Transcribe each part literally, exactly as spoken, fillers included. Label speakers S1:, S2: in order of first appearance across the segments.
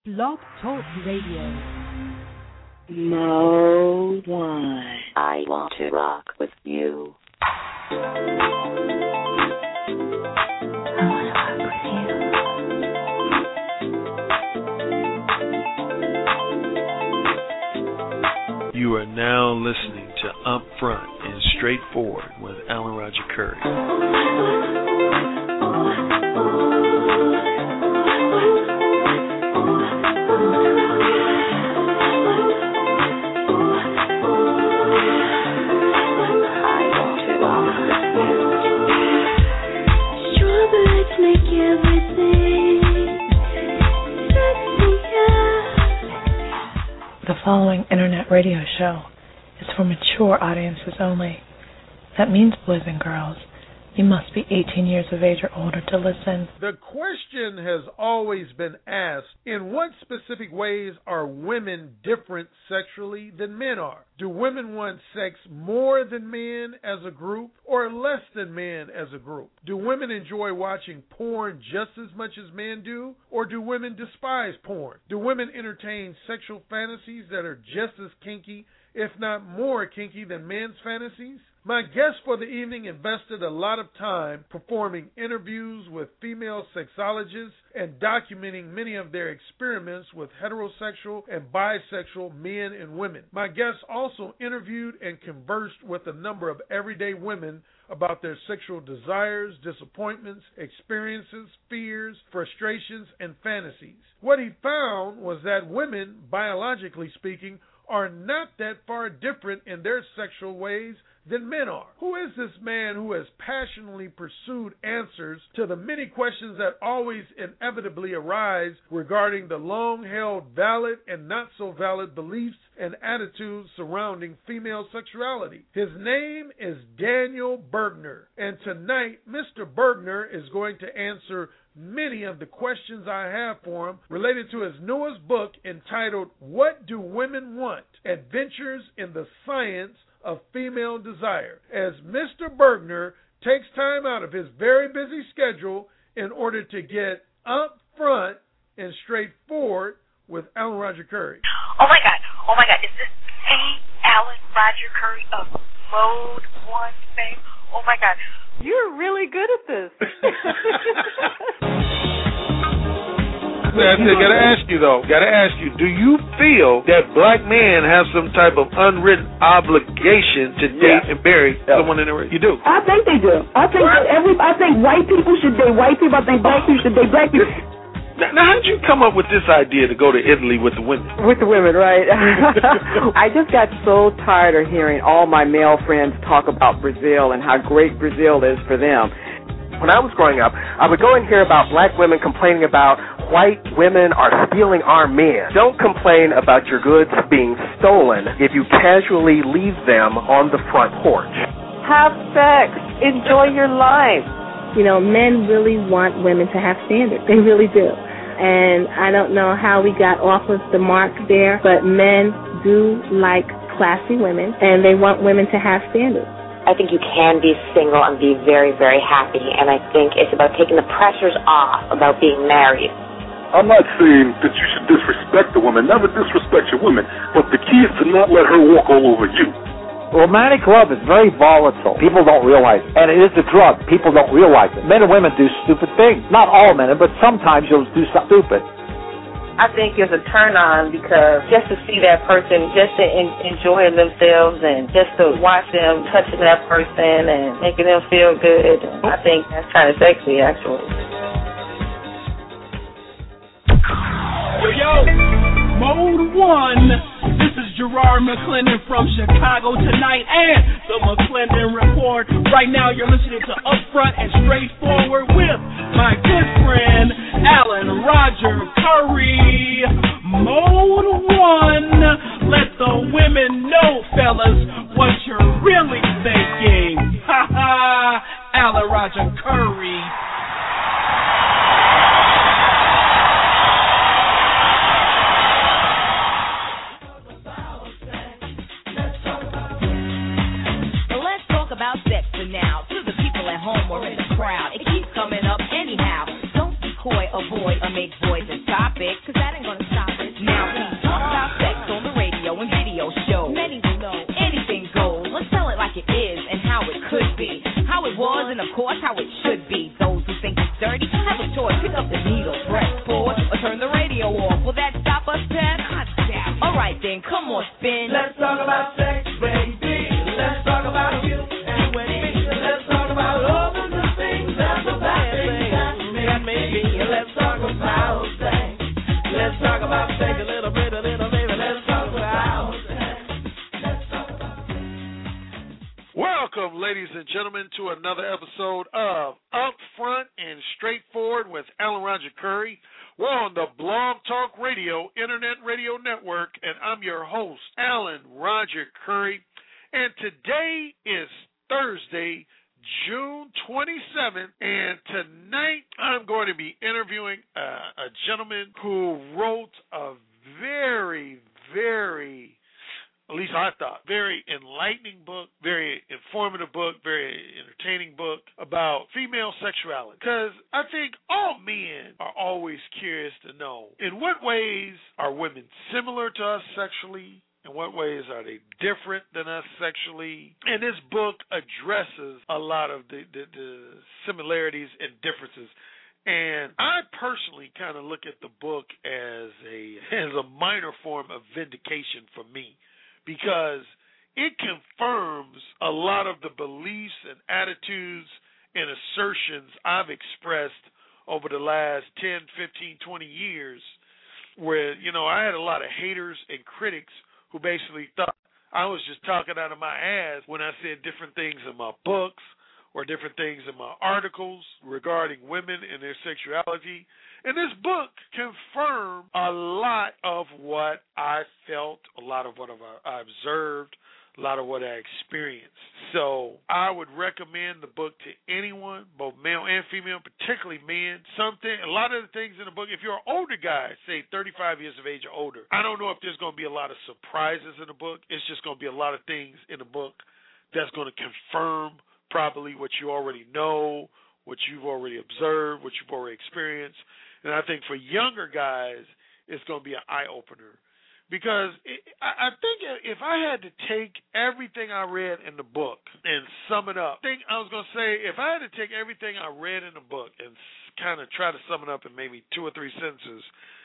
S1: Blog Talk Radio.
S2: Mode one.
S3: I want to rock with you.
S2: I want to rock
S4: with you. You are now listening to Upfront and Straightforward with Alan Roger Curry.
S5: The following internet radio show is for mature audiences only. That means, boys and girls, you must be eighteen years of age or older to listen.
S6: The question has always been asked, in what specific ways are women different sexually than men are? Do women want sex more than men as a group or less than men as a group? Do women enjoy watching porn just as much as men do, or do women despise porn? Do women entertain sexual fantasies that are just as kinky, if not more kinky, than men's fantasies? My guest for the evening invested a lot of time performing interviews with female sexologists and documenting many of their experiments with heterosexual and bisexual men and women. My guest also interviewed and conversed with a number of everyday women about their sexual desires, disappointments, experiences, fears, frustrations, and fantasies. What he found was that women, biologically speaking, are not that far different in their sexual ways than men are. Who is this man who has passionately pursued answers to the many questions that always inevitably arise regarding the long-held valid and not-so-valid beliefs and attitudes surrounding female sexuality? His name is Daniel Bergner, and tonight Mister Bergner is going to answer many of the questions I have for him related to his newest book entitled, What Do Women Want? Adventures in the Science of Female Desire, as Mister Bergner takes time out of his very busy schedule in order to get up front and straightforward with Alan Roger Curry.
S7: Oh my God, oh my God, is this A. Alan Roger Curry of Mode one fame? Oh my God.
S8: You're really good at this.
S6: I gotta ask you though, gotta ask you, do you feel that black men have some type of unwritten obligation to date yeah. and marry yeah. someone in the race? You do?
S8: I think they do. I think that every, I think white people should date white people. I think black people should date black people.
S6: Now, now, how did you come up with this idea to go to Italy with the women?
S8: With the women, right? I just got so tired of hearing all my male friends talk about Brazil and how great Brazil is for them.
S9: When I was growing up, I would go and hear about black women complaining about white women are stealing our men. Don't complain about your goods being stolen if you casually leave them on the front porch.
S8: Have sex. Enjoy your life.
S10: You know, men really want women to have standards. They really do. And I don't know how we got off of the mark there, but men do like classy women, and they want women to have standards.
S3: I think you can be single and be very, very happy, and I think it's about taking the pressures off about being married.
S11: I'm not saying that you should disrespect a woman. Never disrespect your woman, but the key is to not let her walk all over you.
S12: Romantic love is very volatile. People don't realize it. And it is a drug. People don't realize it. Men and women do stupid things. Not all men, but sometimes you'll do something stupid.
S13: I think it's a turn on because just to see that person, just to en- enjoy themselves and just to watch them touching that person and making them feel good, I think that's kind of sexy, actually.
S14: Yo, yo, Mode one. This is Gerard McClendon from Chicago tonight and the McClendon Report. Right now you're listening to Upfront and Straightforward with my good friend Alan Roger Curry. Mode one. Let the women know, fellas, what you're really thinking. Ha ha. Alan Roger Curry.
S15: About sex for now, to the people at home or in the crowd. It keeps coming up anyhow. Don't be coy, avoid, or make void the topic, cause that moving. Come on, spin.
S14: Let's talk about sex, baby. Let's talk about you and me. Let's talk about all of the things that's a bad thing that may be. Let's talk about sex. Let's talk about sex a little bit, a little bit. Let's talk about sex. Let's talk about sex.
S6: Welcome, ladies and gentlemen, to another episode of Upfront and Straightforward with Alan Roger Curry. We're on the Blog Talk Radio, Internet Radio Network, and I'm your host, Alan Roger Curry. And today is Thursday, June twenty-seventh, and tonight I'm going to be interviewing uh, a gentleman who wrote a very, very, at least I thought, very enlightening book, very informative book, very entertaining book about female sexuality. Because I think all men are always curious to know, in what ways are women similar to us sexually? In what ways are they different than us sexually? And this book addresses a lot of the, the, the similarities and differences. And I personally kind of look at the book as a as a minor form of vindication for me, because it confirms a lot of the beliefs and attitudes and assertions I've expressed over the last ten, fifteen, twenty years, where, you know, I had a lot of haters and critics who basically thought I was just talking out of my ass when I said different things in my books or different things in my articles regarding women and their sexuality. And this book confirmed a lot of what I felt, a lot of what I observed, a lot of what I experienced. So I would recommend the book to anyone, both male and female, particularly men. Something, a lot of the things in the book, if you're an older guy, say thirty-five years of age or older, I don't know if there's going to be a lot of surprises in the book. It's just going to be a lot of things in the book that's going to confirm probably what you already know, what you've already observed, what you've already experienced. And I think for younger guys, it's going to be an eye-opener. Because it, I, I think if I had to take everything I read in the book and sum it up, I think I was going to say, if I had to take everything I read in the book and kind of try to sum it up in maybe two or three sentences,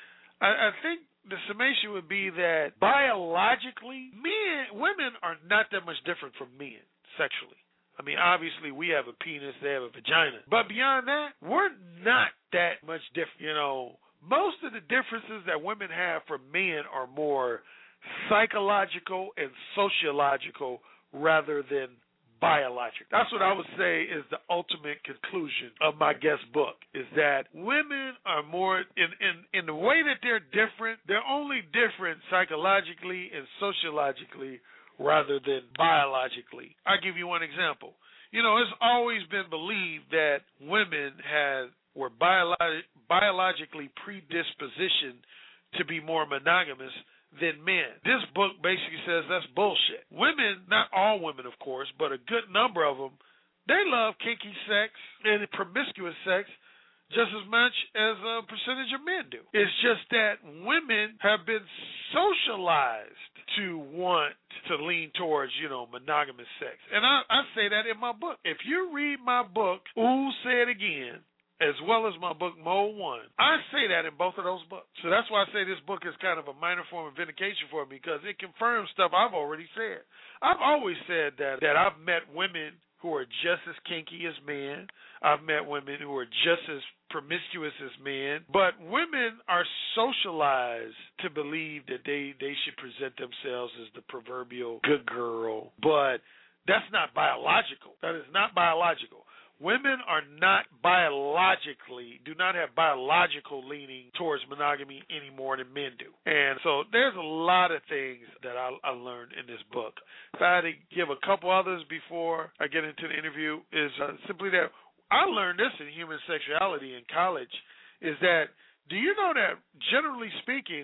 S6: I, I think the summation would be that biologically, men, women are not that much different from men sexually. I mean, obviously, we have a penis, they have a vagina. But beyond that, we're not that much different, you know. Most of the differences that women have from men are more psychological and sociological rather than biological. That's what I would say is the ultimate conclusion of my guest book, is that women are more, in, in, in the way that they're different, they're only different psychologically and sociologically rather than biologically. I'll give you one example. You know, it's always been believed that women had were biolo- biologically predispositioned to be more monogamous than men. This book basically says that's bullshit. Women, not all women, of course, but a good number of them, they love kinky sex and promiscuous sex just as much as a percentage of men do. It's just that women have been socialized to want to lean towards, you know, monogamous sex. And I, I say that in my book. If you read my book, Ooh, Say It Again, as well as my book, Mode One, I say that in both of those books. So that's why I say this book is kind of a minor form of vindication for me, because it confirms stuff I've already said. I've always said that, that I've met women who are just as kinky as men. I've met women who are just as promiscuous as men. But women are socialized to believe that they, they should present themselves as the proverbial good girl. But that's not biological. That is not biological. Women are not biologically, do not have biological leaning towards monogamy any more than men do. And so there's a lot of things that I, I learned in this book. If I had to give a couple others before I get into the interview, is uh, simply that I learned this in human sexuality in college, is that, do you know that, generally speaking,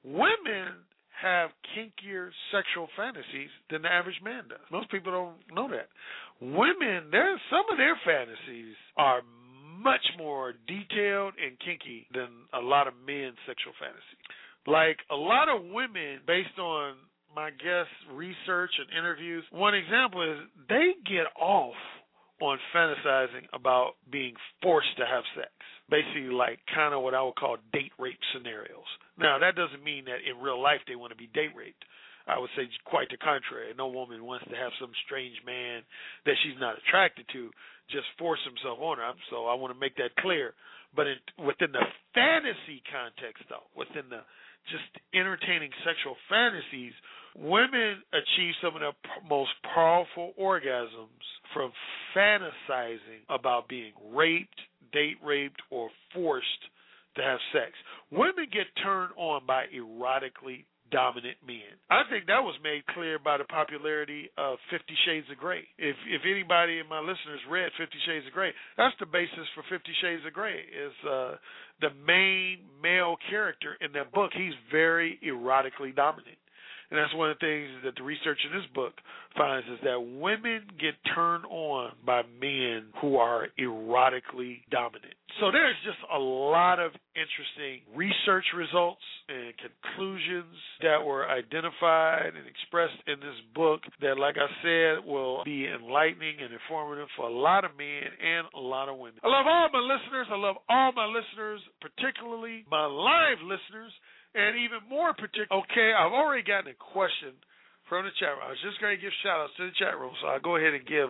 S6: women have kinkier sexual fantasies than the average man does? Most people don't know that. Women, there's some of their fantasies are much more detailed and kinky than a lot of men's sexual fantasies. Like a lot of women, based on my guest research and interviews, one example is they get off on fantasizing about being forced to have sex.
S4: basically like kind of what I would call date rape scenarios. Now, that doesn't mean that in real life they want to be date raped. I would say quite the contrary. No woman wants to have some strange man that she's not attracted to just force himself on her. So I want to make that clear. But in, within the fantasy context, though, within the just entertaining sexual fantasies, women achieve some of their p- most powerful orgasms from fantasizing about being raped, date raped, or forced to have sex. Women get turned on by erotically dominant men. I think that was made clear by the popularity of Fifty Shades of Grey. If if anybody in my listeners read Fifty Shades of Grey, that's the basis for Fifty Shades of Grey. Is uh, the main male character in that book. He's very erotically dominant. And that's one of the things that the research in this book finds is that women get turned on by men who are erotically dominant. So there's just a lot of interesting research results and conclusions that were identified and expressed in this book that, like I said, will be enlightening and informative for a lot of men and a lot of women. I love all my listeners. I love all my listeners, particularly my live listeners. And even more particular, okay, I've already gotten a question from the chat room. I was just going to give shout-outs to the chat room, so I'll go ahead and give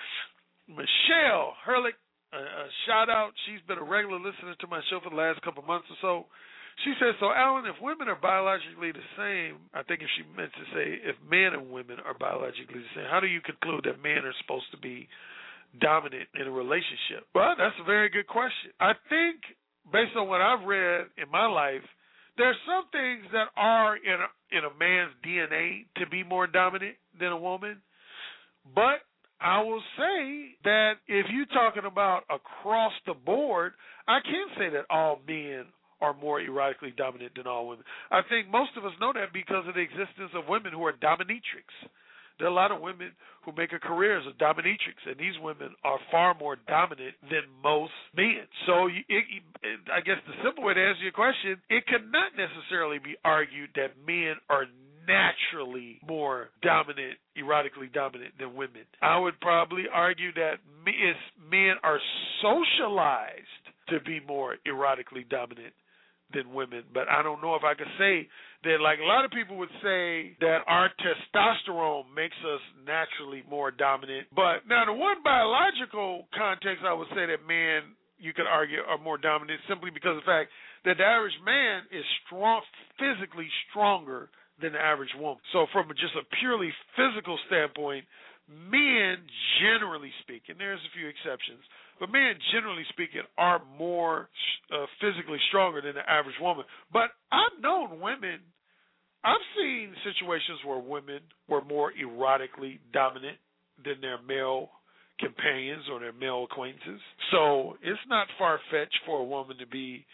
S4: Michelle Herlick a, a shout-out. She's been a regular listener to my show for the last couple of months or so. She says, so, Alan, if women are biologically the same, I think if she meant to say if men and women are biologically the same, how do you conclude that men are supposed to be dominant in a relationship? Well, that's a very good question. I think, based on what I've read in my life, there's some things that are in a, in a man's D N A to be more dominant than a woman, but I will say that if you're talking about across the board, I can say that all men are more erotically dominant than all women. I think most of us know that because of the existence of women who are dominatrix. There are a lot of women who make a career as a dominatrix, and these women are far more dominant than most men. So it, it, I guess the simple way to answer your question, it cannot necessarily be argued that men are naturally more dominant, erotically dominant than women. I would probably argue that men are socialized to be more erotically dominant than women, but I don't know if I could say that, like a lot of people would say that our testosterone makes us naturally more dominant. But now the one biological context, I would say that men, you could argue, are more dominant simply because of the fact that the average man is strong, physically stronger than the average woman. So from just a purely physical standpoint, men, generally speaking, there's a few exceptions, but men, generally speaking, are more uh, physically stronger than the average woman. But I've known women, I've seen situations where women were more erotically dominant than their male companions or their male acquaintances. So it's not far-fetched for a woman to be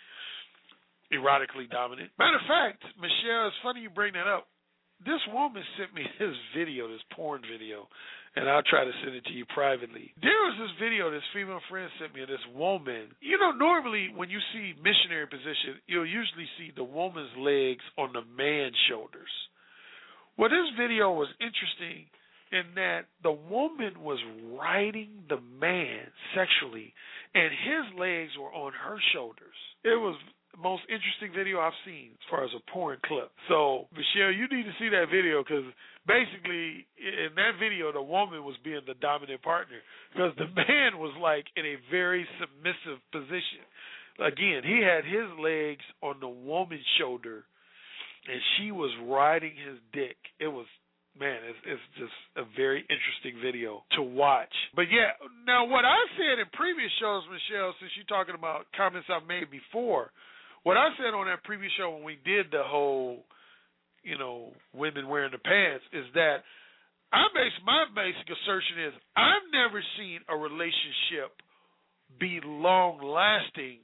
S4: erotically dominant. Matter of fact, Michelle, it's funny you bring that up. This woman sent me this video, this porn video, and I'll try to send it to you privately. There was this video this female friend sent me of this woman. You know, normally when you see missionary position, you'll usually see the woman's legs on the man's shoulders. Well, this video was interesting in that the woman was riding the man sexually, and his legs were on her shoulders. It was most interesting video I've seen as far as a porn clip. So, Michelle, you need to see that video because basically in that video, the woman was being the dominant partner because the man was like in a very submissive position. Again, he had his legs on the woman's shoulder and she was riding his dick. It was, man, it's, it's just a very interesting video to watch. But yeah, now what I said in previous shows, Michelle, since you're talking about comments I've made before, what I said on that previous show when we did the whole, you know, women wearing the pants is that I base my basic assertion is I've never seen a relationship be long lasting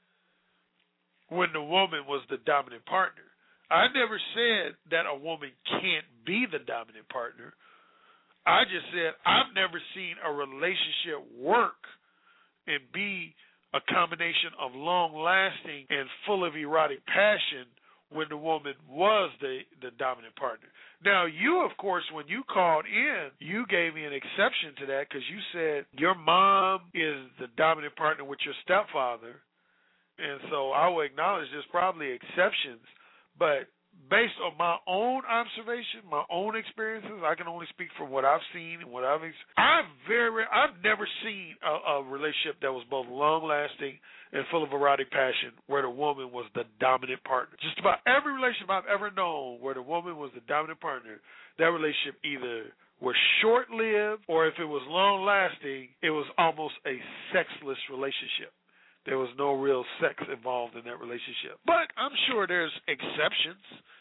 S4: when the woman was the dominant partner. I never said that a woman can't be the dominant partner. I just said I've never seen a relationship work and be a combination of long-lasting and full of erotic passion when the woman was the, the dominant partner. Now, you, of course, when you called in, you gave me an exception to that because you said your mom is the dominant partner with your stepfather, And so I will acknowledge there's probably exceptions, but based on my own observation, my own experiences, I can only speak from what I've seen and what I've ex- I've very I've never seen a, a relationship that was both long-lasting and full of erotic passion where the woman was the dominant partner. Just about every relationship I've ever known where the woman was the dominant partner, that relationship either was short-lived or if it was long-lasting, it was almost a sexless relationship. There was no real sex involved in that relationship. But I'm sure there's exceptions.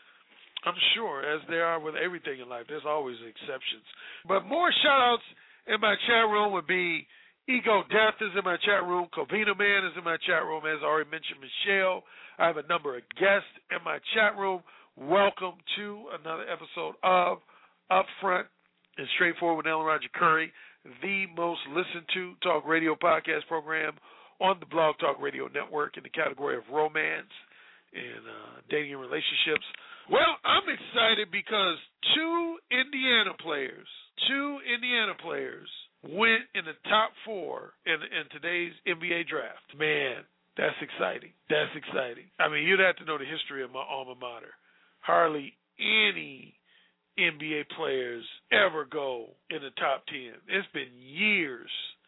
S4: I'm sure, as there are with everything in life, there's always exceptions. But more shout-outs in my chat room would be Ego Death is in my chat room. Covina Man is in my chat room. As I already mentioned, Michelle. I have a number of guests in my chat room. Welcome to another episode of Upfront and Straightforward with Alan Roger Curry, the most listened to talk radio podcast program on the Blog Talk Radio Network in the category of romance and uh, dating and relationships. Well, I'm excited because two Indiana players, two Indiana players went in the top four in, in today's N B A draft. Man, that's exciting. That's exciting. I mean, you'd have to know the history of my alma mater. Hardly any N B A players ever go in the top ten. It's been years.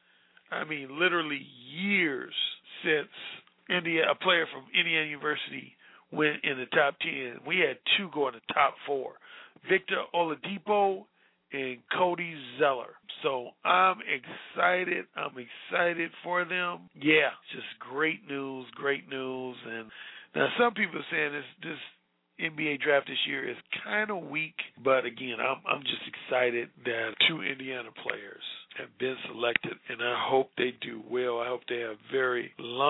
S4: I mean, literally years since Indiana, a player from Indiana University went in the top ten. We had two go in the top four, Victor Oladipo and Cody Zeller. So I'm excited. I'm excited for them. Yeah, just great news, great news. And now some people are saying this this N B A draft this year is kind of weak, but again, I'm I'm just excited that two Indiana players have been selected, and I hope they do well. I hope they have very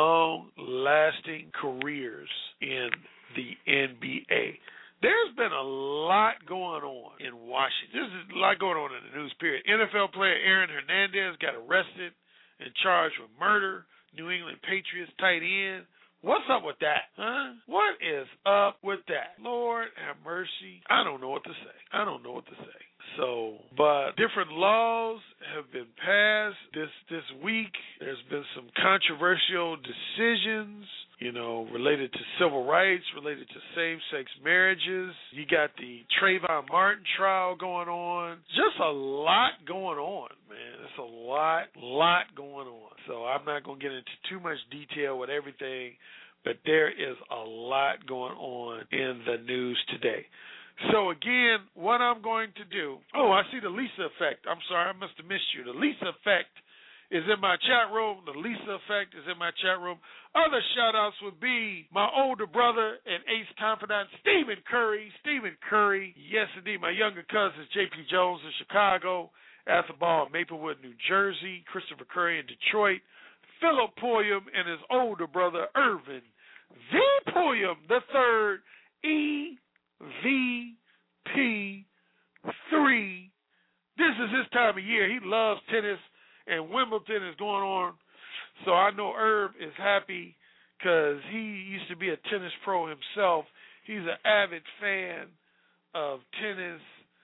S4: long-lasting careers in the N B A. There's been a lot going on in Washington. There's a lot going on in the news, period. N F L player Aaron Hernandez got arrested and charged with murder. New England Patriots tight end. What's up with that, huh? What is up with that? Lord have mercy. I don't know what to say. I don't know what to say. So, but different laws have been passed this this week. There's been some controversial decisions, you know, related to civil rights, related to same-sex marriages. You got the Trayvon Martin trial going on. Just a lot going on, man. It's a lot, lot going on. So I'm not going to get into too much detail with everything, but there is a lot going on in the news today. So, again, what I'm going to do, oh, I see the Lisa Effect. I'm sorry, I must have missed you. The Lisa Effect is in my chat room. The Lisa Effect is in my chat room. Other shout-outs would be my older brother and ace confidant, Stephen Curry. Stephen Curry, yes, indeed. My younger cousins, J P Jones in Chicago, Athabal in Maplewood, New Jersey, Christopher Curry in Detroit, Philip Pulliam and his older brother, Irvin V. Pulliam the third, E V P three. This is his time of year. He loves tennis, and Wimbledon is going on. So I know Herb is happy because he used to be a tennis pro himself. He's an avid fan of tennis,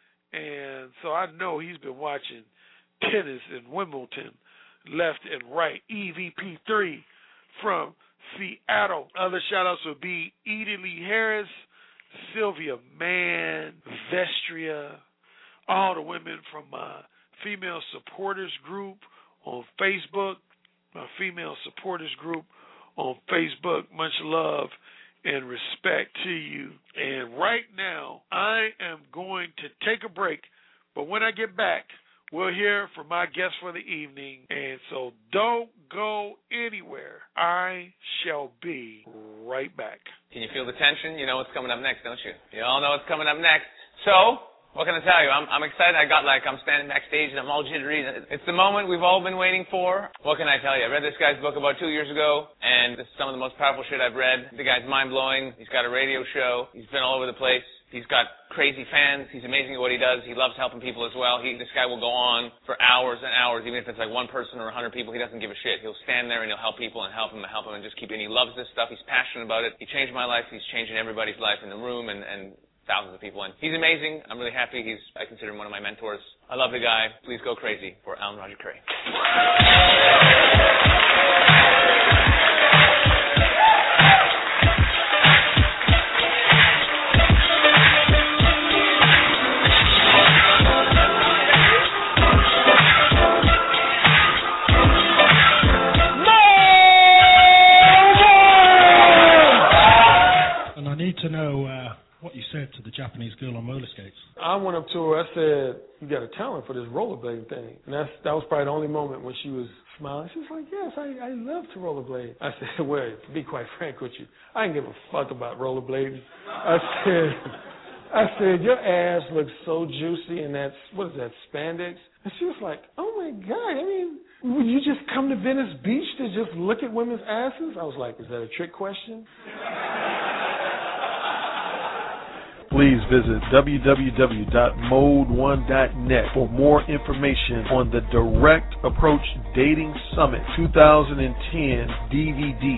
S4: and so I know he's been watching tennis in Wimbledon left and right. E V P three from Seattle. Other shout-outs would be Edie Lee Harris, Sylvia Mann, Vestria, all the women from my female supporters group on Facebook, my female supporters group on Facebook. Much love and respect to you. And right now, I am going to take a break, but when I get back, we'll hear from my guest for the evening, and so don't go anywhere. I shall be right back.
S16: Can you feel the tension? You know what's coming up next, don't you? You all know what's coming up next. So, what can I tell you? I'm, I'm excited. I got like, I'm standing backstage and I'm all jittery. It's the moment we've all been waiting for. What can I tell you? I read this guy's book about two years ago, and this is some of the most powerful shit I've read. The guy's mind-blowing. He's got a radio show. He's been all over the place. He's got crazy fans. He's amazing at what he does. He loves helping people as well. He, this guy will go on for hours and hours, even if it's like one person or a hundred people. He doesn't give a shit. He'll stand there and he'll help people and help them and help them and just keep it. And he loves this stuff. He's passionate about it. He changed my life. He's changing everybody's life in the room and, and thousands of people. And he's amazing. I'm really happy. He's, I consider him one of my mentors. I love the guy. Please go crazy for Alan Roger Curry.
S17: what you said to the Japanese girl on roller skates.
S6: I went up to her, I said, you got a talent for this rollerblading thing. And that's, that was probably the only moment when she was smiling. She was like, yes, I, I love to rollerblade. I said, well, to be quite frank with you, I didn't give a fuck about rollerblading. I said, I said, your ass looks so juicy in that, what is that, spandex? And she was like, oh my God, I mean, would you just come to Venice Beach to just look at women's asses? I was like, is that a trick question?
S18: Please visit w w w dot mode one dot net for more information on the Direct Approach Dating Summit twenty ten D V D.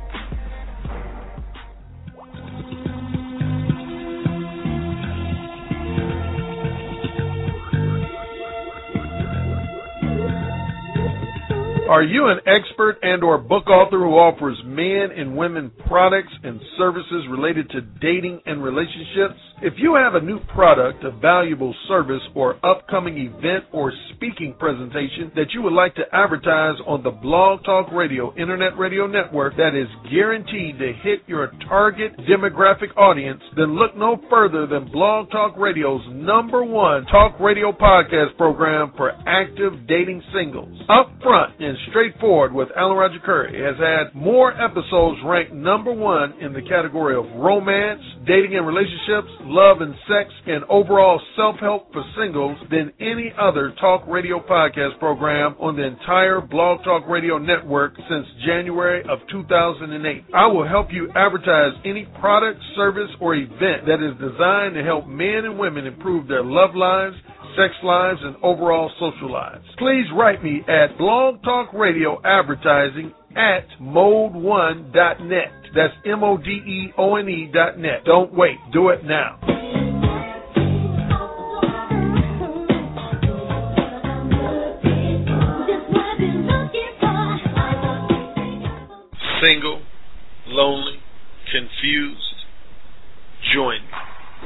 S18: Are you an expert and or book author who offers men and women products and services related to dating and relationships? If you have a new product, a valuable service, or upcoming event or speaking presentation that you would like to advertise on the Blog Talk Radio Internet Radio Network that is guaranteed to hit your target demographic audience, then look no further than Blog Talk Radio's number one talk radio podcast program for active dating singles. Upfront and Straightforward with Alan Roger Curry has had more episodes ranked number one in the category of romance, dating and relationships, love and sex, and overall self-help for singles than any other talk radio podcast program on the entire Blog Talk Radio network since January of two thousand eight. I will help you advertise any product, service, or event that is designed to help men and women improve their love lives, sex lives, and overall social lives. Please write me at Blog Talk Radio Advertising at mode one dot net. That's M O D E O N E dot net. Don't wait. Do it now. Single, lonely, confused, join me.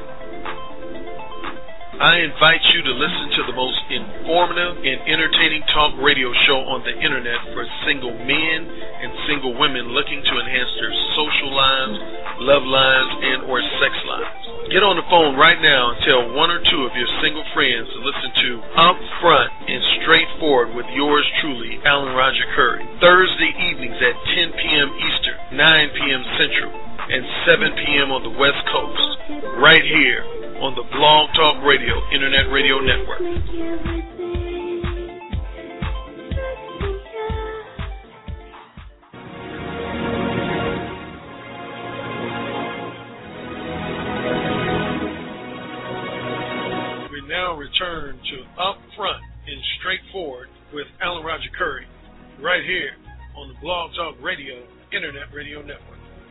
S18: I invite you to listen to the most informative and entertaining talk radio show on the internet for single men and single women looking to enhance their social lives, love lives, and or sex lives. Get on the phone right now and tell one or two of your single friends to listen to Upfront and Straightforward with yours truly, Alan Roger Curry, Thursday evenings at ten p.m. Eastern, nine p.m. Central, and seven p.m. on the West Coast, right here on the Blog Talk Radio Internet Radio Network. We now return to Upfront and Straightforward with Alan Roger Curry, right here on the Blog Talk Radio Internet Radio Network.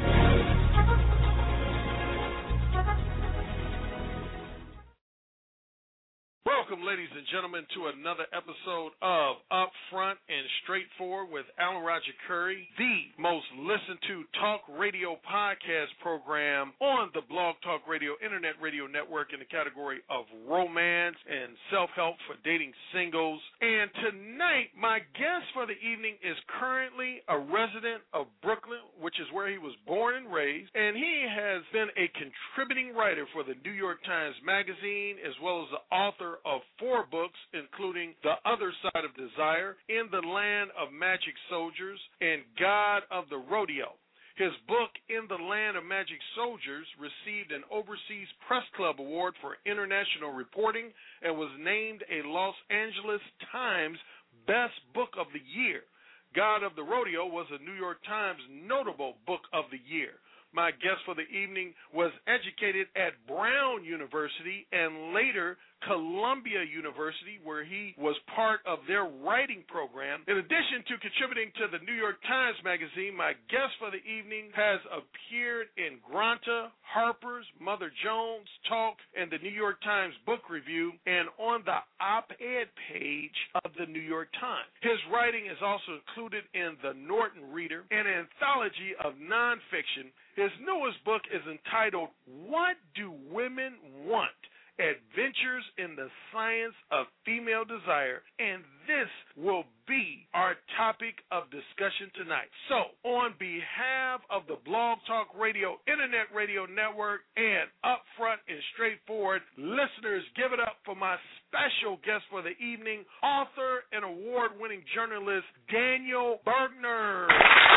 S18: Welcome, ladies and gentlemen, to another episode of Upfront and Straightforward with Alan Roger Curry, the most listened to talk radio podcast program on the Blog Talk Radio Internet Radio Network in the category of romance and self-help for dating singles. And tonight, my guest for the evening is currently a resident of Brooklyn, which is where he was born and raised, and he has been a contributing writer for the New York Times Magazine, as well as the author of four books, including The Other Side of Desire, In the Land of Magic Soldiers, and God of the Rodeo. His book, In the Land of Magic Soldiers, received an Overseas Press Club Award for International Reporting and was named a Los Angeles Times Best Book of the Year. God of the Rodeo was a New York Times Notable Book of the Year. My guest for the evening was educated at Brown University and later Columbia University, where he was part of their writing program. In addition to contributing to the New York Times Magazine, my guest for the evening has appeared in Granta, Harper's, Mother Jones, Talk, and the New York Times Book Review, and on the op-ed page of the New York Times. His writing is also included in the Norton Reader, an anthology of nonfiction. His newest book is entitled What Do Women Want? Adventures Adventures in the Science of Female Desire, and this will be our topic of discussion tonight. So, on behalf of the Blog Talk Radio Internet Radio Network and Upfront and Straightforward listeners, give it up for my special guest for the evening, author and award-winning journalist Daniel Bergner.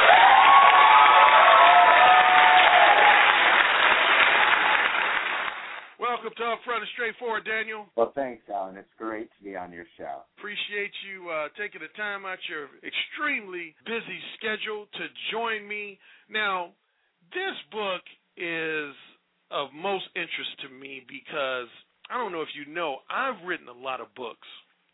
S18: Welcome to Upfront and Straightforward, Daniel.
S19: Well, thanks, Alan. It's great to be on your show.
S18: Appreciate you uh, taking the time out your extremely busy schedule to join me. Now, this book is of most interest to me because, I don't know if you know, I've written a lot of books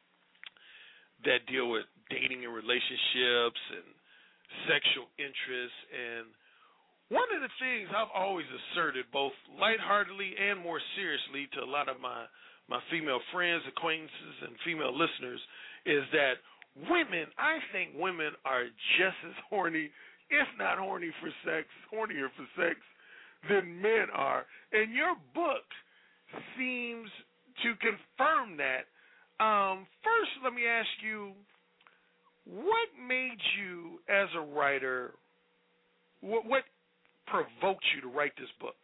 S18: that deal with dating and relationships and sexual interests, and one of the things I've always asserted, both lightheartedly and more seriously to a lot of my, my female friends, acquaintances, and female listeners, is that women, I think women are just as horny, if not horny for sex, hornier for sex than men are. And your book seems to confirm that. Um, first, let me ask you, what made you, as a writer, what, what provoked you to write this book?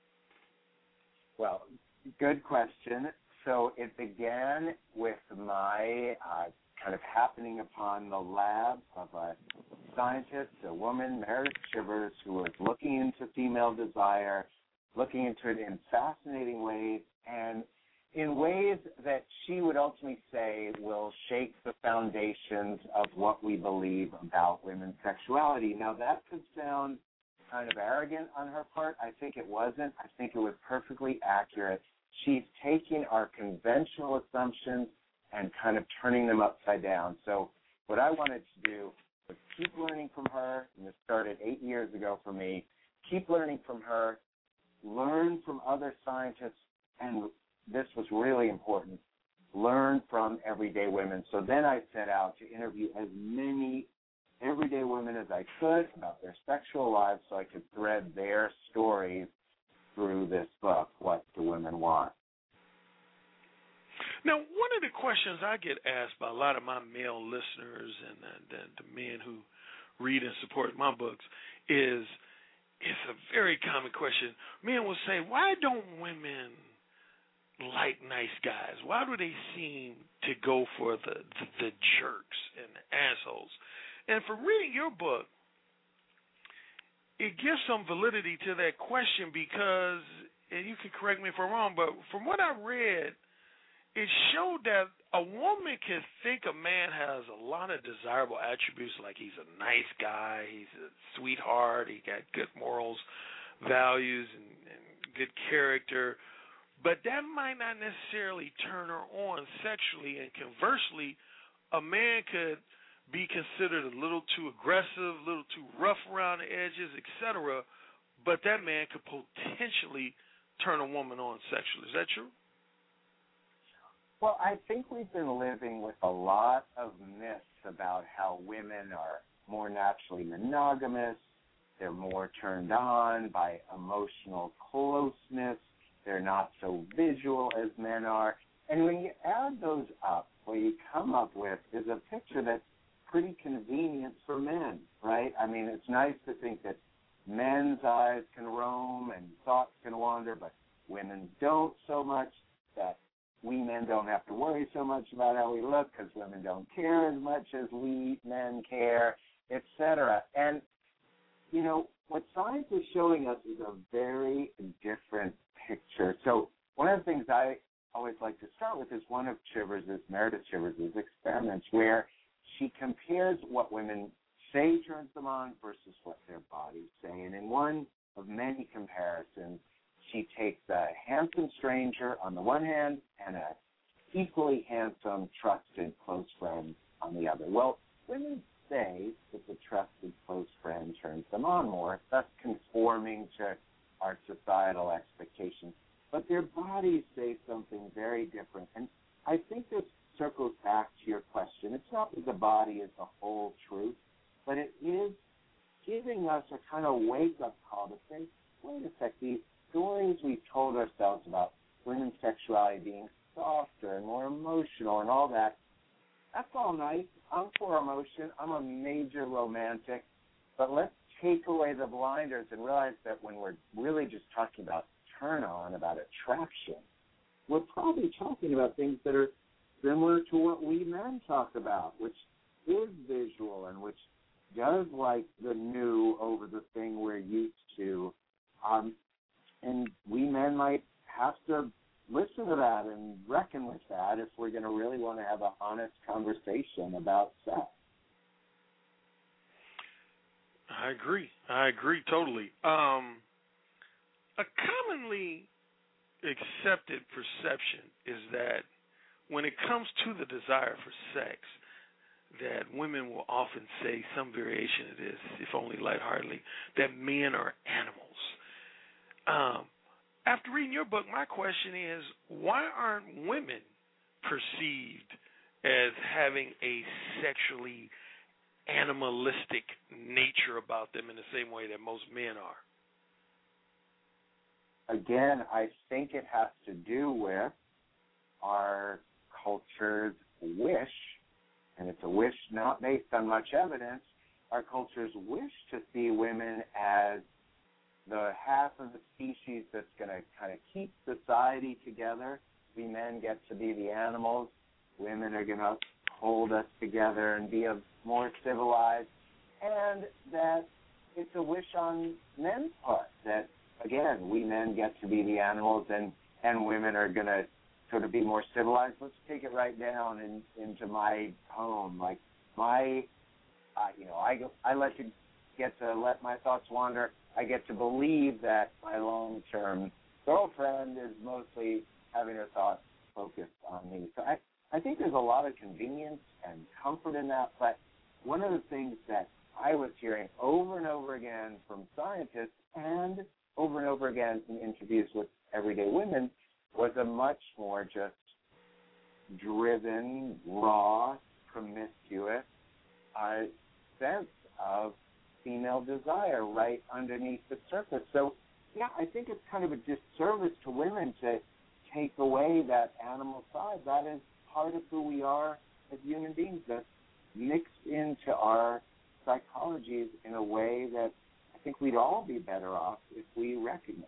S19: Well, good question. So it began with my uh, kind of happening upon the lab of a scientist, a woman, Meredith Chivers, who was looking into female desire, looking into it in fascinating ways, and in ways that she would ultimately say will shake the foundations of what we believe about women's sexuality. Now, that could sound kind of arrogant on her part. I think it wasn't. I think it was perfectly accurate. She's taking our conventional assumptions and kind of turning them upside down. So what I wanted to do was keep learning from her, and this started eight years ago for me, keep learning from her, learn from other scientists, and this was really important, learn from everyday women. So then I set out to interview as many everyday women as I could about their sexual lives so I could thread their stories through this book, What Do Women Want?
S18: Now, one of the questions I get asked by a lot of my male listeners and the, the, the men who read and support my books is, it's a very common question. Men will say, why don't women like nice guys? Why do they seem to go for the, the, the jerks and the assholes? And for reading your book, it gives some validity to that question because, and you can correct me if I'm wrong, but from what I read, it showed that a woman can think a man has a lot of desirable attributes, like he's a nice guy, he's a sweetheart, he got good morals, values, and, and good character, but that might not necessarily turn her on sexually, and conversely, a man could be considered a little too aggressive, a little too rough around the edges, et cetera, but that man could potentially turn a woman on sexually. Is that true?
S19: Well, I think we've been living with a lot of myths about how women are more naturally monogamous, they're more turned on by emotional closeness, they're not so visual as men are. And when you add those up, what you come up with is a picture that's pretty convenient for men, right? I mean, it's nice to think that men's eyes can roam and thoughts can wander, but women don't so much, that we men don't have to worry so much about how we look because women don't care as much as we men care, et cetera. And, you know, what science is showing us is a very different picture. So one of the things I always like to start with is one of Chivers', Meredith Chivers' experiments, where she compares what women say turns them on versus what their bodies say. And in one of many comparisons, she takes a handsome stranger on the one hand and a equally handsome, trusted, close friend on the other. Well, women say that the trusted, close friend turns them on more, thus conforming to our societal expectations. But their bodies say something very different. And I think this circles back to your question. It's not that the body is the whole truth, but it is giving us a kind of wake-up call to say, wait a sec, these stories we've told ourselves about women's sexuality being softer and more emotional and all that. That's all nice. I'm for emotion. I'm a major romantic. But let's take away the blinders and realize that when we're really just talking about turn on, about attraction, we're probably talking about things that are similar to what we men talk about, which is visual and which does like the new over the thing we're used to. Um, and we men might have to listen to that and reckon with that if we're going to really want to have an honest conversation about sex.
S18: I agree. I agree totally. Um, a commonly accepted perception is that when it comes to the desire for sex, that women will often say some variation of this, if only lightheartedly, that men are animals. Um, after reading your book, my question is, why aren't women perceived as having a sexually animalistic nature about them in the same way that most men are?
S19: Again, I think it has to do with our culture's wish, and it's a wish not based on much evidence, our culture's wish to see women as the half of the species that's going to kind of keep society together. We men get to be the animals. Women are going to hold us together and be a more civilized. And that it's a wish on men's part that, again, we men get to be the animals and, and women are going to sort of be more civilized. Let's take it right down in, into my home. Like my, uh, you know, I, I let you get to let my thoughts wander. I get to believe that my long-term girlfriend is mostly having her thoughts focused on me. So I, I think there's a lot of convenience and comfort in that. But one of the things that I was hearing over and over again from scientists and over and over again in interviews with everyday women was a much more just driven, raw, promiscuous uh, sense of female desire right underneath the surface. So, yeah, I think it's kind of a disservice to women to take away that animal side. That is part of who we are as human beings. That's mixed into our psychologies in a way that I think we'd all be better off if we recognize.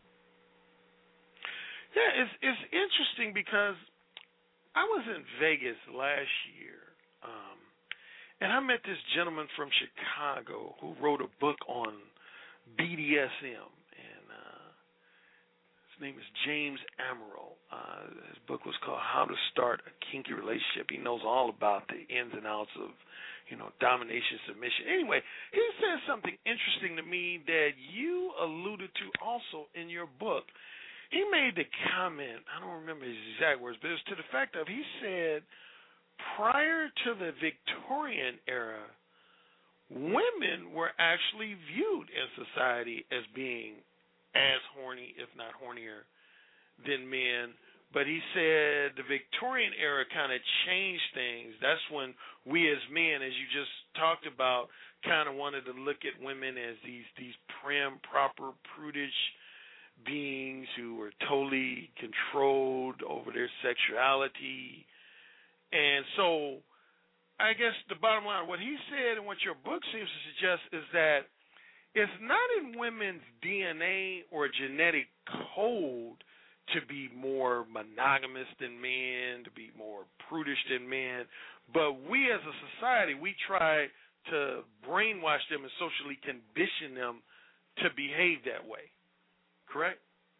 S18: Yeah, it's it's interesting because I was in Vegas last year, um, and I met this gentleman from Chicago who wrote a book on B D S M, and uh, his name is James Amaral. Uh, his book was called How to Start a Kinky Relationship. He knows all about the ins and outs of, you know, domination, submission. Anyway, he said something interesting to me that you alluded to also in your book. He made the comment, I don't remember his exact words, but it was to the fact of, he said, prior to the Victorian era, women were actually viewed in society as being as horny, if not hornier, than men. But he said the Victorian era kind of changed things. That's when we as men, as you just talked about, kind of wanted to look at women as these, these prim, proper, prudish beings who were totally controlled over their sexuality. And so I guess the bottom line, what he said and what your book seems to suggest is that it's not in women's D N A or genetic code to be more monogamous than men, to be more prudish than men, but we as a society, we try to brainwash them and socially condition them to behave that way. Correct?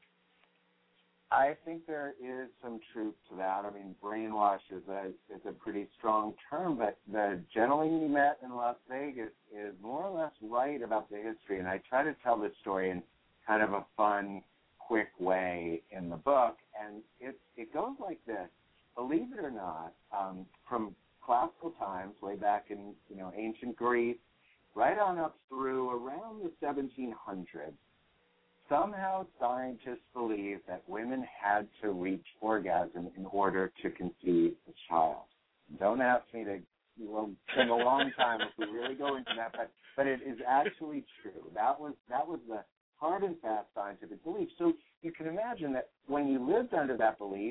S19: I think there is some truth to that. I mean, brainwash is a is a pretty strong term, but the gentleman you met in Las Vegas is more or less right about the history, and I try to tell this story in kind of a fun, quick way in the book, and it it goes like this. Believe it or not, um, from classical times, way back in you know ancient Greece, right on up through around the seventeen hundreds, somehow scientists believe that women had to reach orgasm in order to conceive a child. Don't ask me to, we'll spend a long time if we really go into that, but, but it is actually true. That was that was the hard and fast scientific belief. So you can imagine that when you lived under that belief,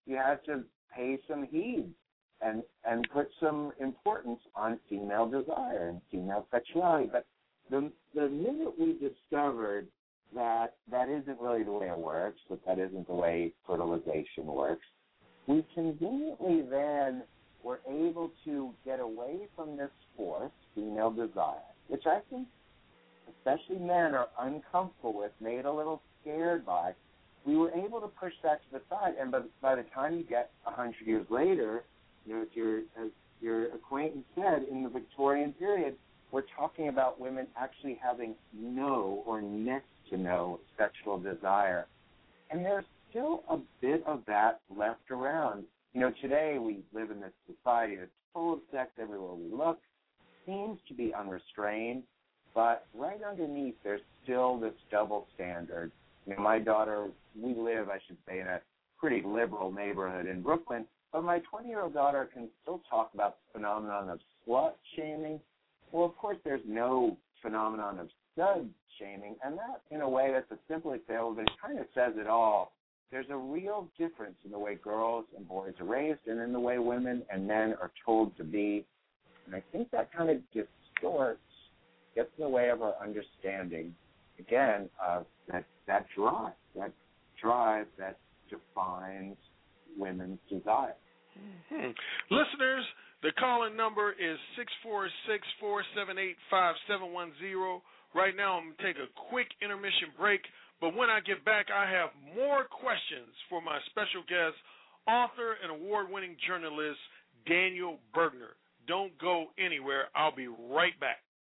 S19: you have to pay some heed and and put some importance on female desire and female sexuality. But the the minute we discovered that that isn't really the way it works, that that isn't the way fertilization works, we conveniently then were able to get away from this force, female desire, which I think especially men are uncomfortable with, made a little scared by. We were able to push that to the side, and by, by the time you get a hundred years later, you know, as your, as your acquaintance said, in the Victorian period, we're talking about women actually having no or next to no sexual desire. And there's still a bit of that left around. You know, today we live in this society that's full of sex everywhere we look, seems to be unrestrained, but right underneath there's still this double standard. You know, my daughter, we live, I should say, in a pretty liberal neighborhood in Brooklyn, but my twenty-year-old daughter can still talk about the phenomenon of slut shaming. Well, of course, there's no phenomenon of stud shaming, and that, in a way, that's a simple example, but it kind of says it all. There's a real difference in the way girls and boys are raised and in the way women and men are told to be, and I think that kind of distorts, gets in the way of our understanding, again, of that, that drive, that drive that defines women's desire.
S18: Mm-hmm. Listeners, the call-in number is six four six, four seven eight, five seven one zero. Right now, I'm going to take a quick intermission break, but when I get back, I have more questions for my special guest, author and award-winning journalist, Daniel Bergner. Don't go anywhere. I'll be right back.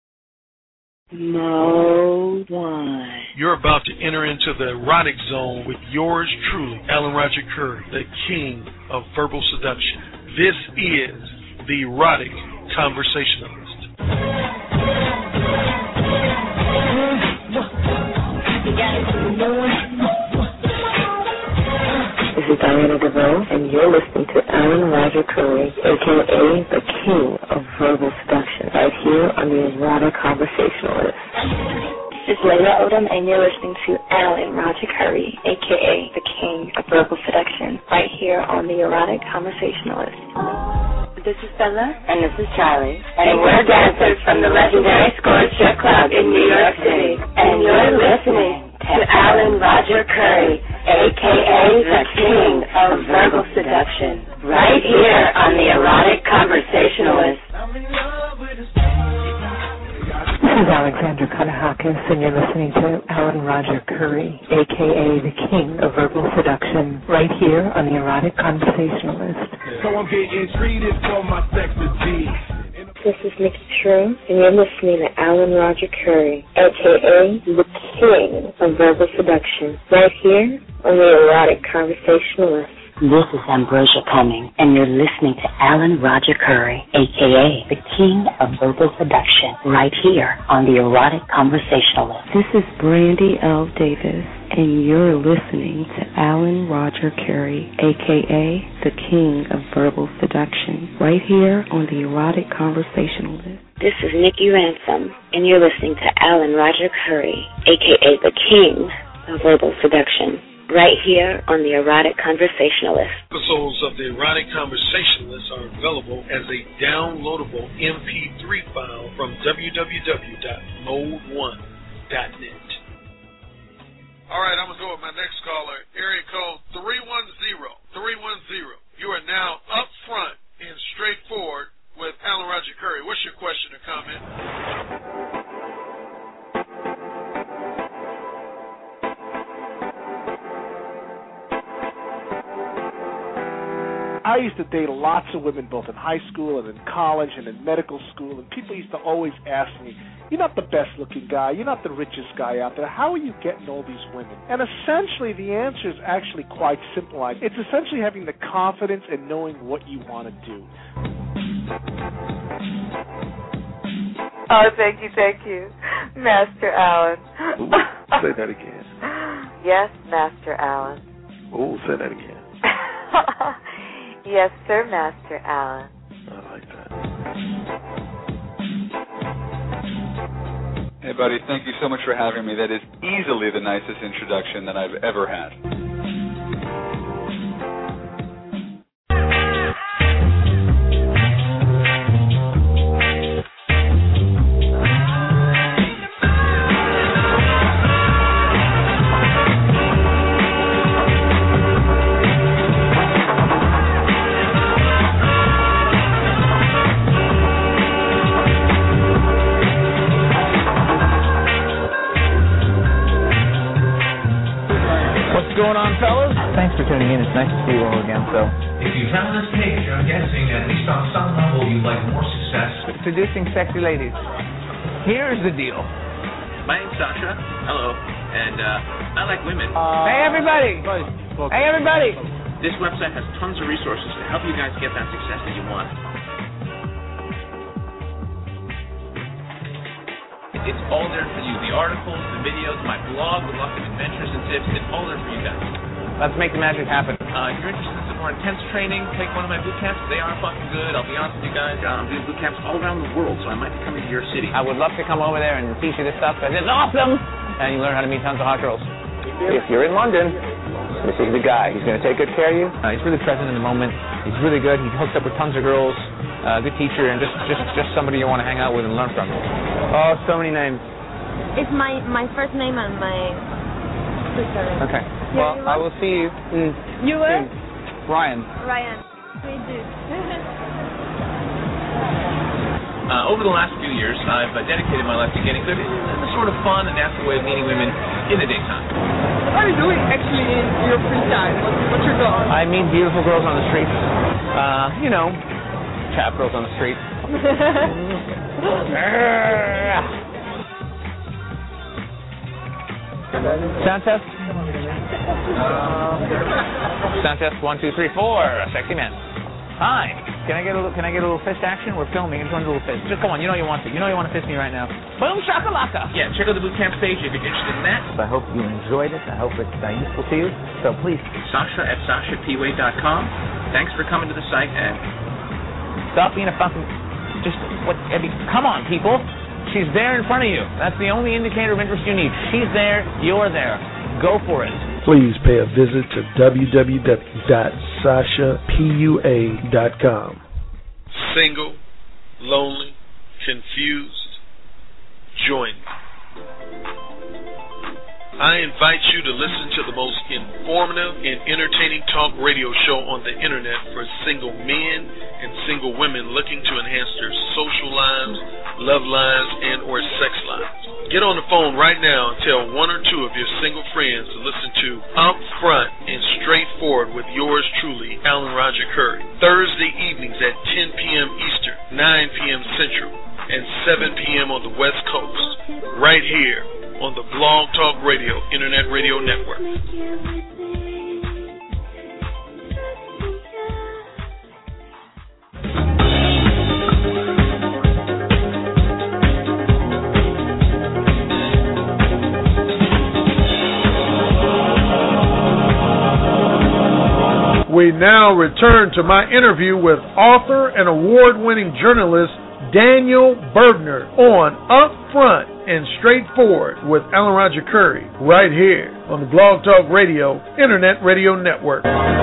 S2: Mode one.
S4: You're about to enter into the erotic zone with yours truly, Alan Roger Curry, the king of verbal seduction. This is the Erotic Conversationalist.
S10: This is Diana DeVoe, and you're listening to Alan Roger Curry, a k a the king of verbal seduction, right here on the Erotic Conversationalist.
S20: This is Layla Odom, and you're listening to Alan Roger Curry, a k a the king of verbal seduction, right here on the Erotic Conversationalist.
S3: This is Bella.
S20: And this is Charlie.
S3: And, and we're dancers from the legendary Score Strip Club in New York City.
S20: And you're listening to Alan Roger Curry, a k a the king of verbal seduction, right here on the Erotic Conversationalist.
S5: This is Alexandra Kanahakis, and you're listening to Alan Roger Curry, a k a the king of verbal seduction, right here on the Erotic Conversationalist.
S14: So I'm getting treated for my sexy.
S10: This is Nikki True, and you're listening to Alan Roger Curry, a k a the king of verbal seduction, right here on the Erotic Conversationalist.
S3: This is Ambrosia Cumming, and you're listening to Alan Roger Curry, a k a the king of verbal seduction, right here on the Erotic Conversationalist.
S5: This is Brandy L. Davis, and you're listening to Alan Roger Curry, a k a the king of verbal seduction, right here on the Erotic Conversationalist.
S3: This is Nikki Ransom, and you're listening to Alan Roger Curry, a k a the king of verbal seduction, right here on the Erotic Conversationalist.
S4: Episodes of the Erotic Conversationalist are available as a downloadable M P three file from w w w dot mode one dot net.
S18: All right, I'm going to go with my next caller, area code three one zero, three one zero. You are now up front and straightforward with Alan Roger Curry. What's your question or comment?
S12: I used to date lots of women both in high school and in college and in medical school, and people used to always ask me, you're not the best-looking guy, you're not the richest guy out there, how are you getting all these women? And essentially the answer is actually quite simple. It's essentially having the confidence and knowing what you want to do.
S21: Oh, thank you, thank you, Master Alan.
S11: Ooh, say that again.
S21: Yes, Master Alan.
S11: Oh, say that again.
S21: Yes, sir, Master Alan.
S11: I like that.
S22: Hey, buddy, thank you so much for having me. That is easily the nicest introduction that I've ever had.
S1: tuning in. It's nice to see you all again. So,
S7: if you found this page, I'm guessing at least on some level you'd like more success.
S1: Introducing sexy ladies. Here's the deal.
S23: My name's Sasha. Hello. And uh, I like women.
S1: Uh, hey, everybody. Hey, everybody.
S23: This website has tons of resources to help you guys get that success that you want. It's all there for you. The articles, the videos, my blog with lots of adventures and tips. It's all there for you guys.
S1: Let's make the magic happen.
S23: Uh, if you're interested in some more intense training, take one of my boot camps. They are fucking good. I'll be honest with you guys. I'm doing boot camps all around the world, so I might be coming to your city.
S1: I would love to come over there and teach you this stuff because it's awesome. And you learn how to meet tons of hot girls. If you're in London, this is the guy. He's going to take good care of you. Uh, he's really present in the moment. He's really good. He hooks up with tons of girls. Uh, good teacher, and just, just, just somebody you want to hang out with and learn from. Oh, so many names.
S24: It's my, my first name and my sister name.
S1: Okay. Well, I will see you. Mm.
S24: You will?
S1: Ryan.
S24: Ryan. We do.
S23: Uh, over the last few years, I've uh, dedicated my life to getting good in a sort of fun and natural way of meeting women in the daytime.
S25: What are you doing actually in your free time? What's, what's your goal?
S1: I meet beautiful girls on the streets. Uh, you know, chap girls on the street. Sound test? Uh, sound test, one, two, three, four. A sexy man. Hi. Can I get a little, can I get a little fist action? We're filming. I just want a little fist. Just come on. You know you want to. You know you want to fist me right now. Boom shakalaka.
S23: Yeah, check out the boot camp page if you're interested in that.
S1: I hope you enjoyed it. I hope it's uh, useful to you. So please.
S23: Sasha at sasha p way dot com. Thanks for coming to the site and
S1: stop being a fucking. Just what? I mean, come on, people. She's there in front of you. That's the only indicator of interest you need. She's there. You're there. Go for it.
S6: Please pay a visit to w w w dot sasha pua dot com.
S18: Single, lonely, confused, join me. I invite you to listen to the most informative and entertaining talk radio show on the internet for single men and single women looking to enhance their social lives, love lives, and or sex lives. Get on the phone right now and tell one or two of your single friends to listen to Up Front and Straightforward with yours truly, Alan Roger Curry. Thursday evenings at ten p.m. Eastern, nine p.m. Central, and seven p.m. on the West Coast, right here on the Blog Talk Radio Internet Radio Network.
S6: We now return to my interview with author and award-winning journalist Daniel Bergner on Up Front and Straightforward with Alan Roger Curry, right here on the Blog Talk Radio Internet Radio Network.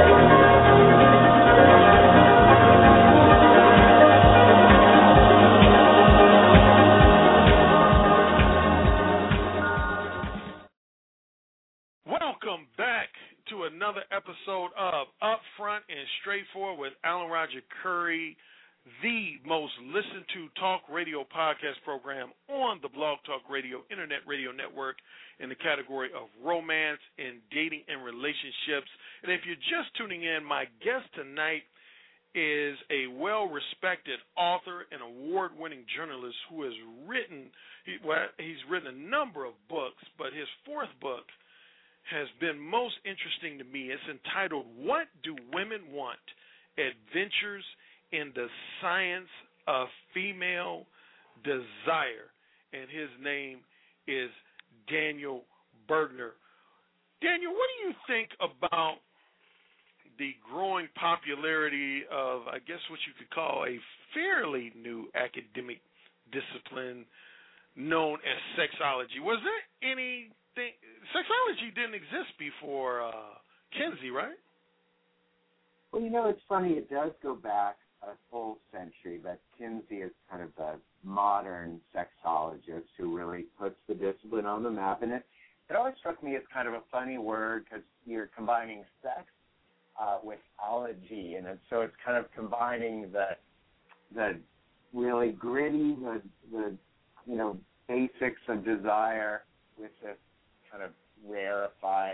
S18: Welcome back to another episode of Up Front and Straightforward with Alan Roger Curry, the most listened to talk radio podcast program on the Blog Talk Radio Internet Radio Network in the category of romance and dating and relationships. And if you're just tuning in, my guest tonight is a well-respected author and award-winning journalist who has written, he, well, he's written a number of books, but his fourth book has been most interesting to me. It's entitled, What Do Women Want? Adventures in the Science of Female Desire. And his name is Daniel Bergner. Daniel, what do you think about the growing popularity of, I guess what you could call a fairly new academic discipline known as sexology? Was there anything, sexology didn't exist before uh, Kinsey, right?
S19: Well, you know, it's funny, it does go back a full century, but Kinsey is kind of the modern sexologist who really puts the discipline on the map. And it, it always struck me as kind of a funny word because you're combining sex uh, with ology, and it, so it's kind of combining the the really gritty, the the you know basics of desire with this kind of rarefied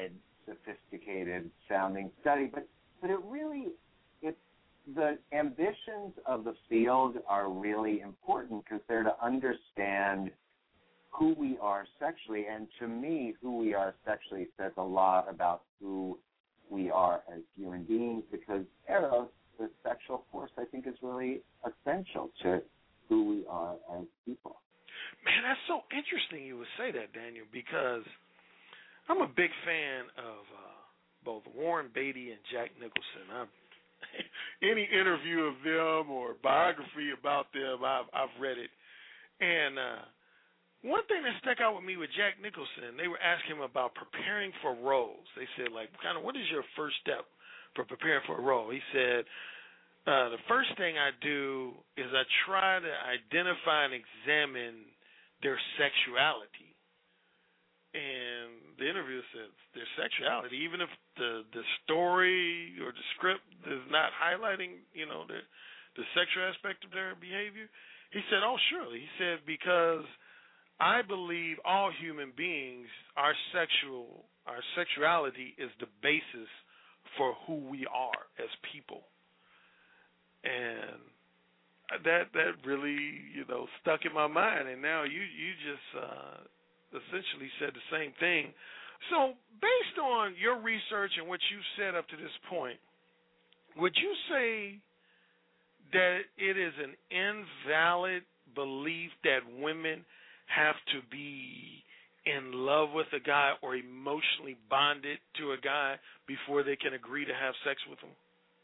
S19: sophisticated sounding study, but but it really it's the ambitions of the field are really important because they're to understand who we are sexually, and to me, who we are sexually says a lot about who we are as human beings, because Eros, the sexual force, I think is really essential to who we are as people.
S4: Man, that's so interesting you would say that, Daniel, because I'm a big fan of uh, both Warren Beatty and Jack Nicholson. I've, any interview of them or biography about them, I've, I've read it. And uh, one thing that stuck out with me with Jack Nicholson, they were asking him about preparing for roles. They said, like, kind of, what is your first step for preparing for a role? He said, uh, the first thing I do is I try to identify and examine their sexuality. And the interviewer says their sexuality, even if the, the story or the script is not highlighting, you know, the, the sexual aspect of their behavior. He said, oh, surely. He said, because I believe all human beings, our sexual, our sexuality is the basis for who we are as people. And that that really, you know, stuck in my mind. And now you you just uh, essentially said the same thing. So based on your research and what you've said up to this point, would you say that it is an invalid belief that women have to be in love with a guy or emotionally bonded to a guy before they can agree to have sex with him?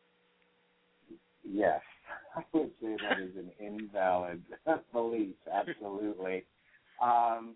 S19: Yes, I would say that is an invalid belief, absolutely. Um,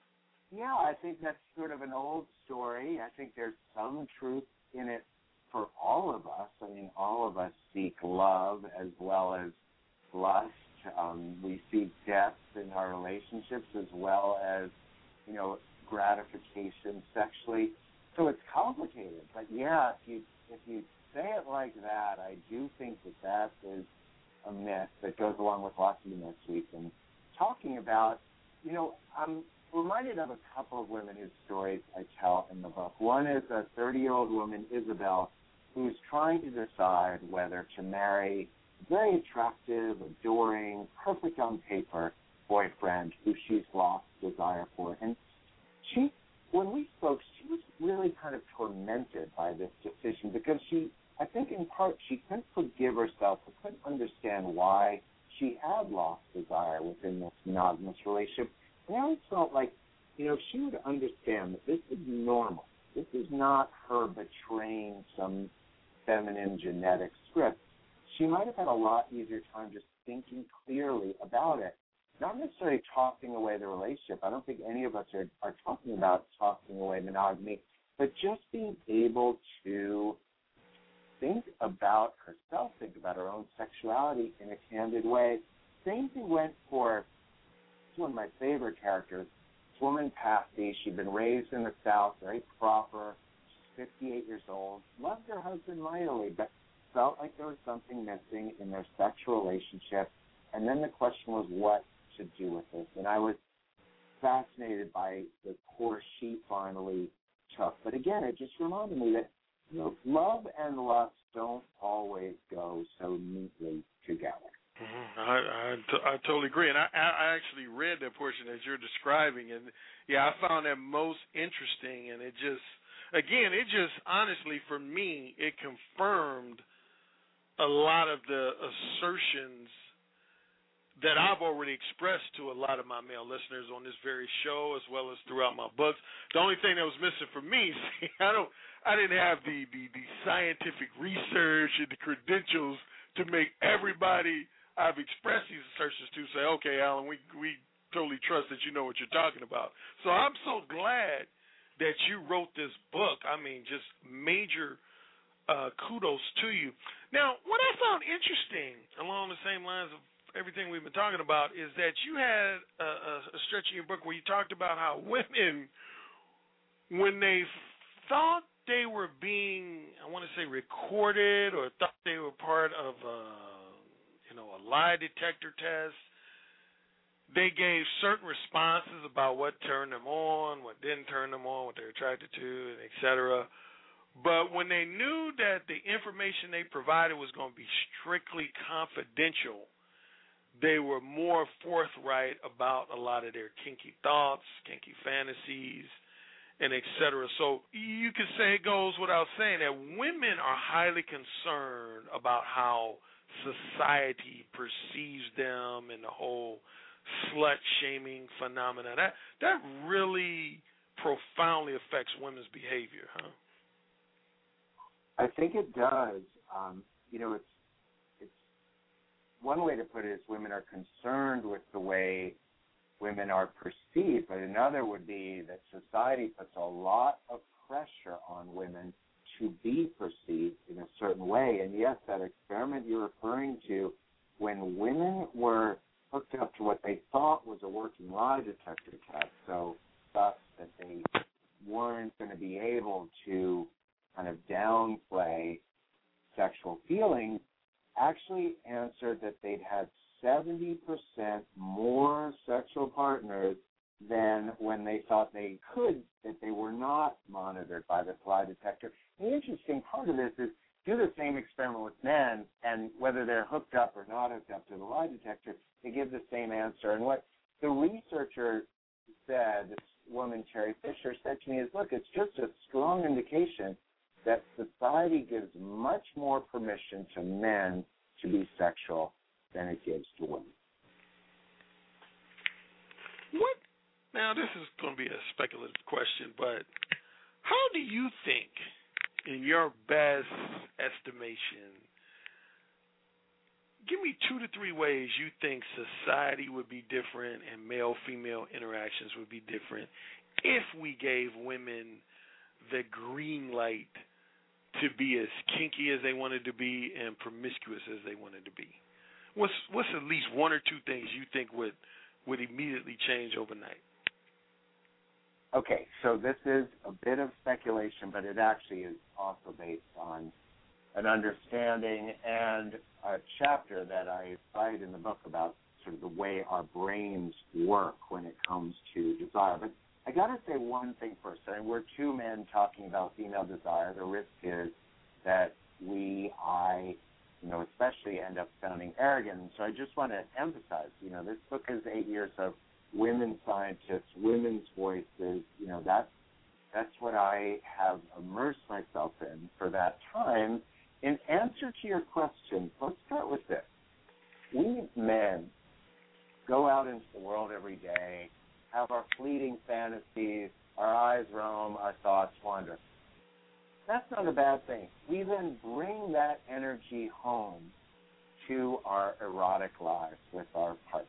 S19: yeah, I think that's sort of an old story. I think there's some truth in it for all of us. I mean, all of us seek love as well as lust. Um, we seek depth in our relationships as well as, you know, gratification sexually. So it's complicated. But, yeah, if you if you say it like that, I do think that that is a myth that goes along with lots of the myths we've been talking about. You know, I'm reminded of a couple of women whose stories I tell in the book. One is a thirty-year-old woman, Isabel, who's trying to decide whether to marry a very attractive, adoring, perfect on paper boyfriend who she's lost desire for. And she, when we spoke, she was really kind of tormented by this decision because she, I think in part, she couldn't forgive herself or couldn't understand why she had lost desire within this monogamous relationship. And I always felt like, you know, if she would understand that this is normal, this is not her betraying some feminine genetic script, she might have had a lot easier time just thinking clearly about it. Not necessarily tossing away the relationship. I don't think any of us are, are talking about tossing away monogamy, but just being able to think about herself, think about her own sexuality in a candid way. Same thing went for one of my favorite characters, this woman, Patsy. She'd been raised in the South, very proper. She's fifty-eight years old. Loved her husband mightily, but felt like there was something missing in their sexual relationship. And then the question was what to do with this. And I was fascinated by the course she finally took. But again, it just reminded me that, you know, love and lust don't always go so neatly together.
S4: Mm-hmm. I, I, t- I totally agree. And I, I actually read that portion as you're describing. And, yeah, I found that most interesting. And it just, again, it just, honestly, for me, it confirmed a lot of the assertions that I've already expressed to a lot of my male listeners on this very show, as well as throughout my books. The only thing that was missing for me, see, I don't, I didn't have the, the, the scientific research and the credentials to make everybody I've expressed these assertions to say, okay, Alan, we we totally trust that you know what you're talking about. So I'm so glad that you wrote this book. I mean, just major uh, kudos to you. Now, what I found interesting along the same lines of everything we've been talking about is that you had a, a stretch in your book where you talked about how women, when they thought they were being, I want to say, recorded or thought they were part of a, you know, a lie detector test, they gave certain responses about what turned them on, what didn't turn them on, what they're attracted to, and et cetera.
S18: But when they knew that the information they provided was going to be strictly confidential, they were more forthright about a lot of their kinky thoughts, kinky fantasies, and et cetera. So you could say, it goes without saying, that women are highly concerned about how society perceives them and the whole slut-shaming phenomenon. That, that really profoundly affects women's behavior, huh?
S19: I think it does. Um, you know, it's it's one way to put it is women are concerned with the way women are perceived, but another would be that society puts a lot of pressure on women to be perceived in a certain way. And yes, that experiment you're referring to, when women were hooked up to what they thought was a working lie detector test, so stuff that they weren't going to be able to kind of downplay sexual feelings, actually answered that they'd had seventy percent more sexual partners than when they thought they could, that they were not monitored by the lie detector. The interesting part of this is do the same experiment with men, and whether they're hooked up or not hooked up to the lie detector, they give the same answer. And what the researcher said, this woman, Terry Fisher, said to me is, look, it's just a strong indication that society gives much more permission to men to be sexual than it gives to women.
S18: What? Now, this is going to be a speculative question, but how do you think, in your best estimation, give me two to three ways you think society would be different and male-female interactions would be different if we gave women the green light to be as kinky as they wanted to be and promiscuous as they wanted to be? What's what's at least one or two things you think would, would immediately change overnight?
S19: Okay, so this is a bit of speculation, but it actually is also based on an understanding and a chapter that I cite in the book about sort of the way our brains work when it comes to desire. But I got to say one thing first. I mean, we're two men talking about female desire. The risk is that we, I, you know, especially end up sounding arrogant. And so I just want to emphasize, you know, this book is eight years of women scientists, women's voices. You know, that's, that's what I have immersed myself in for that time. In answer to your question, let's start with this. We men go out into the world every day, have our fleeting fantasies, our eyes roam, our thoughts wander. That's not a bad thing. We then bring that energy home to our erotic lives with our partners.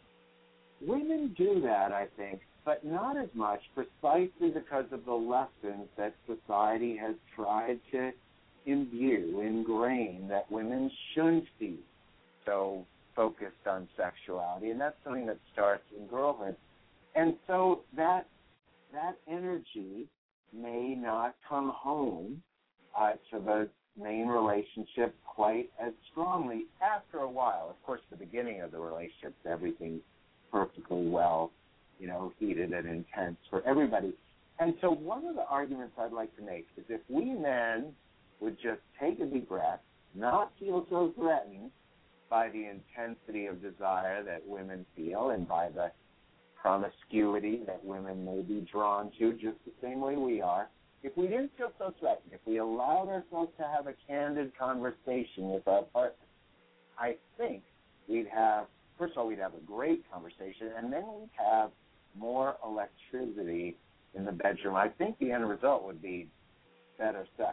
S19: Women do that, I think, but not as much, precisely because of the lessons that society has tried to imbue, ingrain, that women shouldn't be so focused on sexuality, and that's something that starts in girlhood. And so that that energy may not come home uh, to the main relationship quite as strongly after a while. Of course, the beginning of the relationship, everything's perfectly well, you know, heated and intense for everybody. And so one of the arguments I'd like to make is if we men would just take a deep breath, not feel so threatened by the intensity of desire that women feel and by the promiscuity that women may be drawn to just the same way we are, if we didn't feel so threatened, if we allowed ourselves to have a candid conversation with our partner, I think we'd have, first of all, we'd have a great conversation, and then we'd have more electricity in the bedroom. I think the end result would be better sex.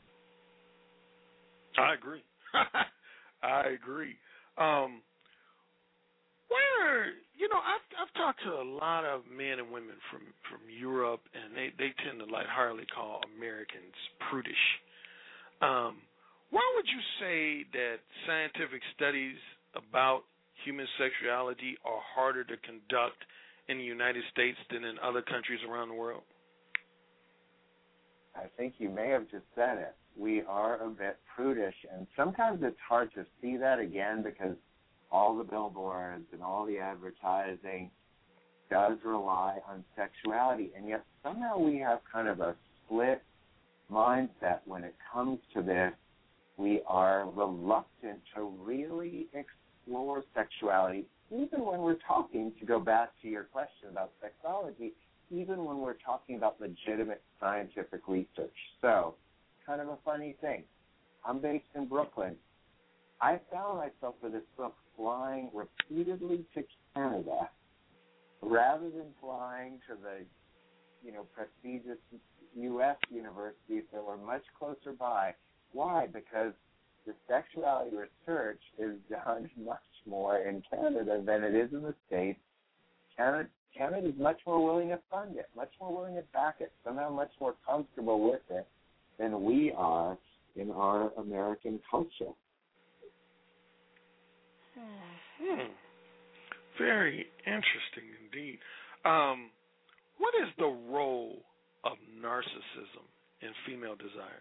S18: I agree. I agree. Um, where, you know, I've I've talked to a lot of men and women from, from Europe, and they, they tend to lightheartedly call Americans prudish. Um, why would you say that scientific studies about human sexuality are harder to conduct in the United States than in other countries around the world?
S19: I think you may have just said it. We are a bit prudish, and sometimes it's hard to see that again because all the billboards and all the advertising does rely on sexuality, and yet somehow we have kind of a split mindset when it comes to this. We are reluctant to really explore sexuality, even when we're talking, to go back to your question about sexology, even when we're talking about legitimate scientific research. So, kind of a funny thing. I'm based in Brooklyn. I found myself for this book flying repeatedly to Canada rather than flying to the, you know, prestigious U S universities that were much closer by. Why? Because the sexuality research is done much more in Canada than it is in the States. Canada, Canada is much more willing to fund it, much more willing to back it, somehow much more comfortable with it than we are in our American culture.
S18: Hmm. Very interesting indeed. Um, what is the role of narcissism in female desire?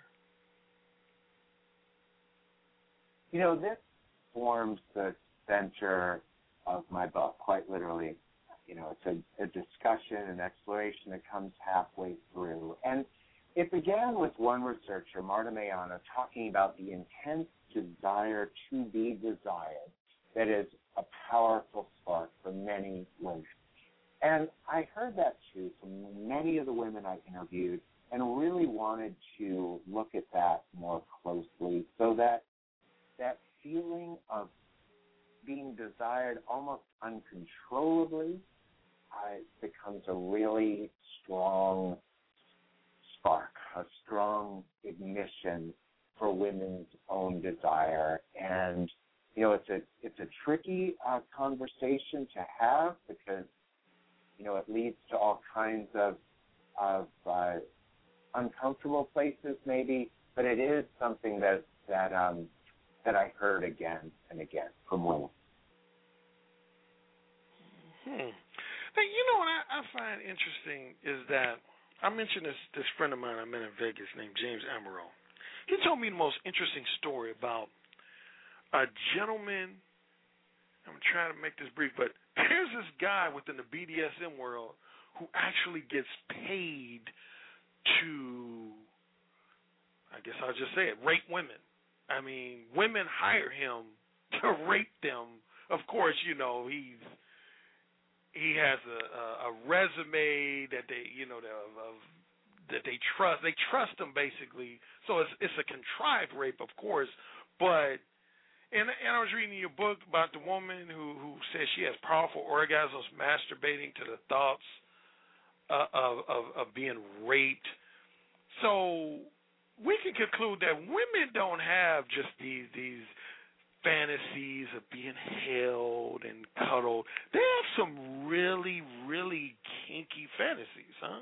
S19: You know, this forms the center of my book, quite literally. You know, it's a, a discussion, an exploration that comes halfway through. And it began with one researcher, Marta Mayano, talking about the intense desire to be desired that is a powerful spark for many women. And I heard that, too, from many of the women I interviewed and really wanted to look at that more closely so that that feeling of being desired almost uncontrollably uh, becomes a really strong spark, a strong ignition for women's own desire. And, you know, it's a it's a tricky uh, conversation to have because, you know, it leads to all kinds of, of uh, uncomfortable places maybe, but it is something that, that um, that I heard again and again from women.
S18: Hmm. Now, you know what I, I find interesting is that I mentioned this this friend of mine I met in Vegas named James Amaro. He told me the most interesting story about a gentleman. I'm trying to make this brief, but there's this guy within the B D S M world who actually gets paid to, I guess I'll just say it, rape women. I mean, women hire him to rape them. Of course, you know, he's he has a, a, a resume that they, you know, of, of, that they trust. They trust him basically. So it's it's a contrived rape, of course. But and and I was reading your book about the woman who who says she has powerful orgasms masturbating to the thoughts uh, of, of of being raped. So we can conclude that women don't have just these these fantasies of being held and cuddled. They have some really, really kinky fantasies, huh?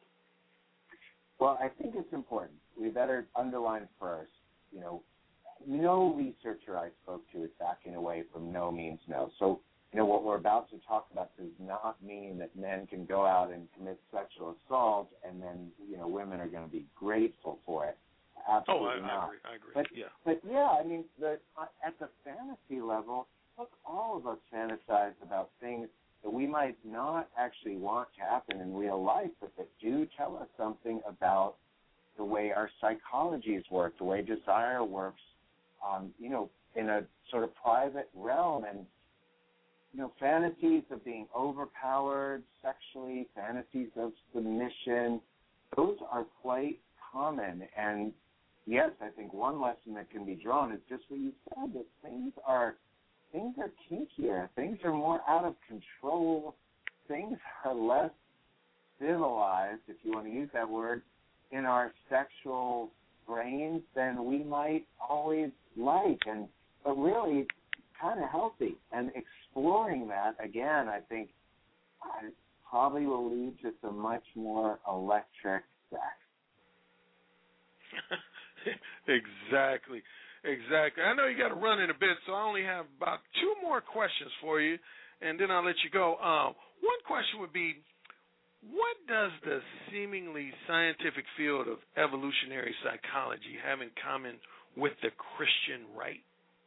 S19: Well, I think it's important. We better underline first, you know, no researcher I spoke to is backing away from no means no. So, you know, what we're about to talk about does not mean that men can go out and commit sexual assault and then, you know, women are going to be grateful for it. Absolutely
S18: oh, I,
S19: not.
S18: I agree. I agree.
S19: But,
S18: yeah.
S19: But, yeah, I mean, the, uh, at the fantasy level, look, all of us fantasize about things that we might not actually want to happen in real life, but that do tell us something about the way our psychologies work, the way desire works, um, you know, in a sort of private realm. And, you know, fantasies of being overpowered sexually, fantasies of submission, those are quite common. And, yes, I think one lesson that can be drawn is just what you said, that things are things are kinkier, things are more out of control, things are less civilized, if you want to use that word, in our sexual brains than we might always like. And but really, kind of healthy. And exploring that, again, I think uh, probably will lead to some much more electric sex.
S18: Exactly. Exactly. I know you got to run in a bit, so I only have about two more questions for you, and then I'll let you go. Um, one question would be, what does the seemingly scientific field of evolutionary psychology have in common with the Christian right?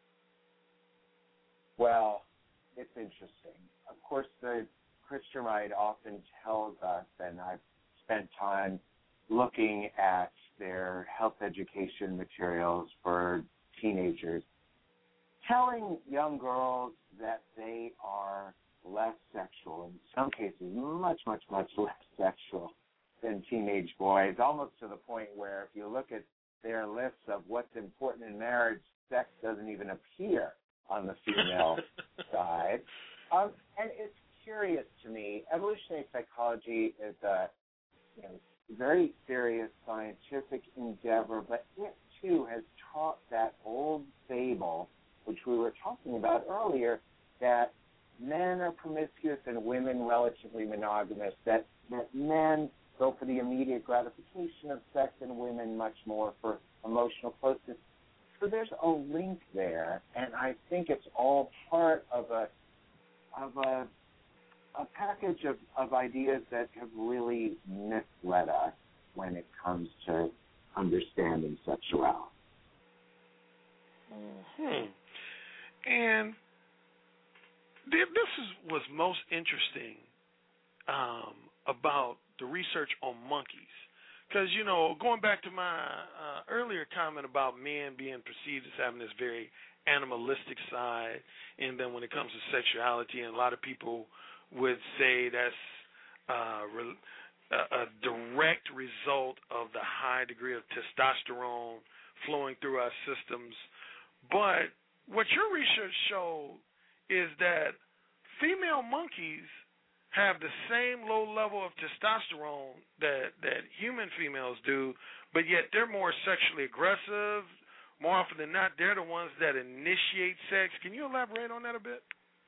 S19: Well, it's interesting. Of course, the Christian right often tells us, and I've spent time looking at their health education materials for teenagers, telling young girls that they are less sexual, in some cases much, much, much less sexual than teenage boys, almost to the point where if you look at their lists of what's important in marriage, sex doesn't even appear on the female side. Um, and it's curious to me. Evolutionary psychology is a you know, very serious scientific endeavor, but it too has taught that old fable, which we were talking about earlier, that men are promiscuous and women relatively monogamous, that, that men go for the immediate gratification of sex and women much more for emotional closeness. So there's a link there, and I think it's all part of a of a, a package of, of ideas that have really misled us when it comes to understanding sexuality.
S18: Hmm. And this is what's most interesting um, about the research on monkeys. Because, you know, going back to my uh, earlier comment about men being perceived as having this very animalistic side, and then when it comes to sexuality, and a lot of people would say that's uh, re- a, a direct result of the high degree of testosterone flowing through our systems. But what your research showed is that female monkeys have the same low level of testosterone that, that human females do, but yet they're more sexually aggressive. More often than not, they're the ones that initiate sex. Can you elaborate on that a bit?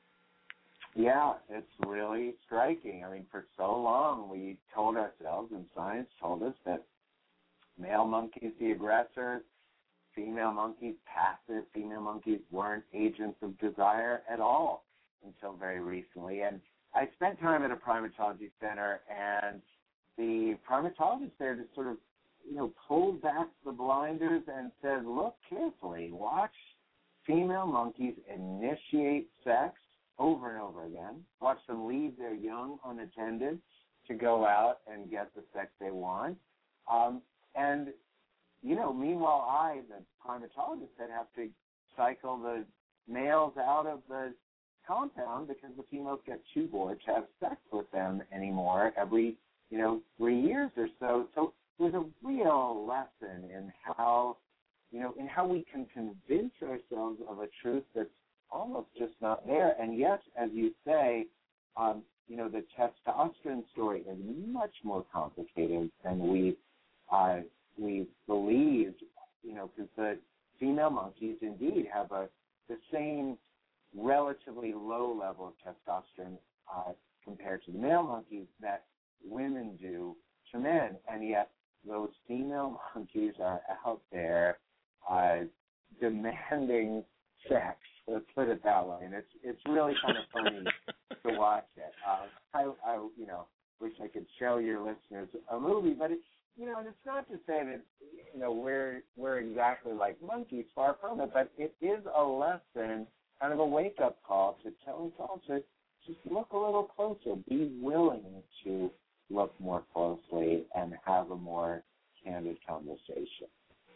S19: Yeah, it's really striking. I mean, for so long we told ourselves, and science told us, that male monkeys the aggressors, female monkeys passive, female monkeys weren't agents of desire at all until very recently. And I spent time at a primatology center, and the primatologist there just sort of, you know, pulled back the blinders and said, look carefully, watch female monkeys initiate sex over and over again, watch them leave their young unattended to go out and get the sex they want. Um, and, you know, meanwhile, I, the primatologist, said have to cycle the males out of the compound because the females get too bored to have sex with them anymore every, you know, three years or so. So there's a real lesson in how, you know, in how we can convince ourselves of a truth that's almost just not there. And yes, as you say, um, you know, the testosterone story is much more complicated than we uh, we believed, you know, because the female monkeys indeed have a the same relatively low level of testosterone uh, compared to the male monkeys that women do to men, and yet those female monkeys are out there uh, demanding sex. Let's put it that way, and it's it's really kind of funny to watch it. Uh, I, I you know wish I could show your listeners a movie, but it's you know, and it's not to say that you know we're we're exactly like monkeys, far from it, but it is a lesson, kind of a wake-up call to tell us all to just look a little closer, be willing to look more closely and have a more candid conversation.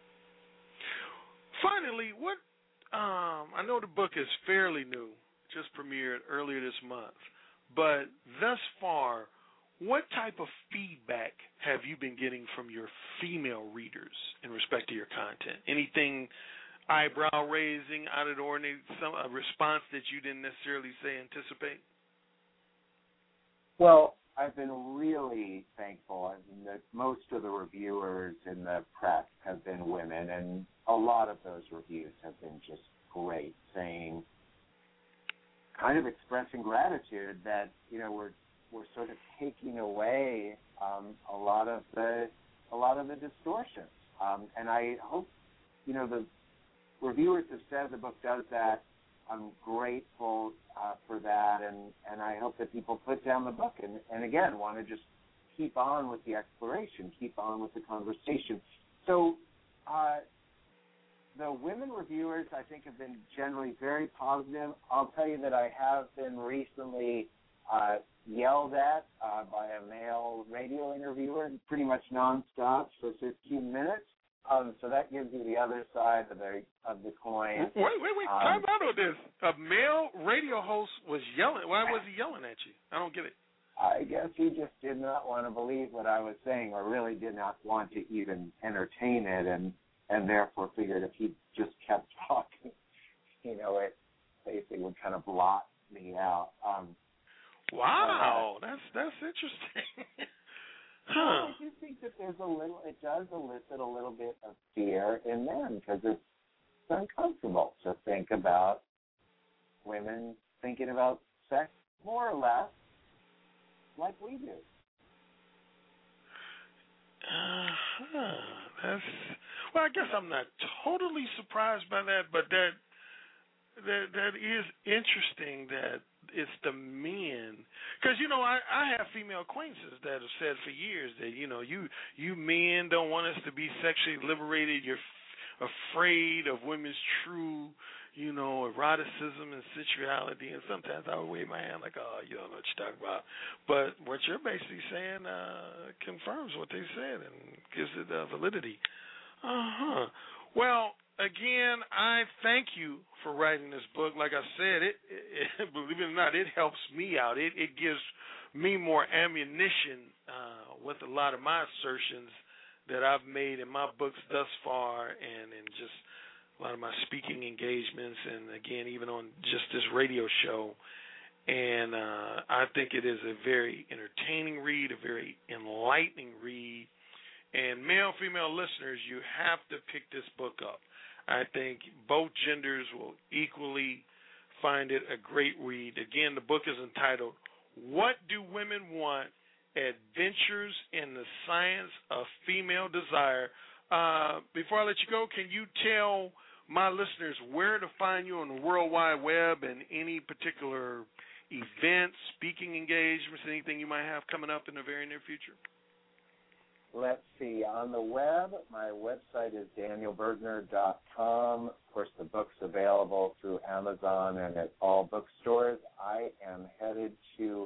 S18: Finally, what um, I know the book is fairly new, just premiered earlier this month, but thus far, what type of feedback have you been getting from your female readers in respect to your content? Anything eyebrow-raising, out of the ordinary, some a response that you didn't necessarily say anticipate?
S19: Well, I've been really thankful. I mean, that most of the reviewers in the press have been women, and a lot of those reviews have been just great, saying, kind of expressing gratitude that, you know, we're we're sort of taking away um, a lot of the a lot of the distortions. Um, and I hope, you know, the reviewers have said the book does that. I'm grateful uh, for that, and, and I hope that people put down the book and, and, again, want to just keep on with the exploration, keep on with the conversation. So uh, the women reviewers, I think, have been generally very positive. I'll tell you that I have been recently uh, yelled at uh, by a male radio interviewer pretty much nonstop for fifteen minutes. Um, so that gives you the other side of the of the coin.
S18: Wait, wait, wait!
S19: Um,
S18: Time out on this. A male radio host was yelling. Why was he yelling at you? I don't get it.
S19: I guess he just did not want to believe what I was saying, or really did not want to even entertain it, and and therefore figured if he just kept talking, you know, it basically would kind of blot me out. Um,
S18: wow, uh, that's that's interesting.
S19: Huh. I do think that there's a little, it does elicit a little bit of fear in men because it's uncomfortable to think about women thinking about sex more or less like we do.
S18: Uh-huh. That's, well, I guess I'm not totally surprised by that, but that that that is interesting that it's the men, because you know I, I have female acquaintances that have said for years that you know you you men don't want us to be sexually liberated. You're f- afraid of women's true, you know, eroticism and sensuality. And sometimes I would wave my hand like, oh, you don't know what you're talking about. But what you're basically saying uh, confirms what they said and gives it uh, validity. Uh huh. Well. Again, I thank you for writing this book. Like I said, it, it believe it or not, it helps me out. It, it gives me more ammunition uh, with a lot of my assertions that I've made in my books thus far, and in just a lot of my speaking engagements, and again, even on just this radio show. And uh, I think it is a very entertaining read, a very enlightening read. And male, female listeners, you have to pick this book up. I think both genders will equally find it a great read. Again, the book is entitled, What Do Women Want? Adventures in the Science of Female Desire. Uh, before I let you go, can you tell my listeners where to find you on the World Wide Web and any particular events, speaking engagements, anything you might have coming up in the very near future?
S19: Let's see. On the web, my website is daniel bergner dot com. Of course, the book's available through Amazon and at all bookstores. I am headed to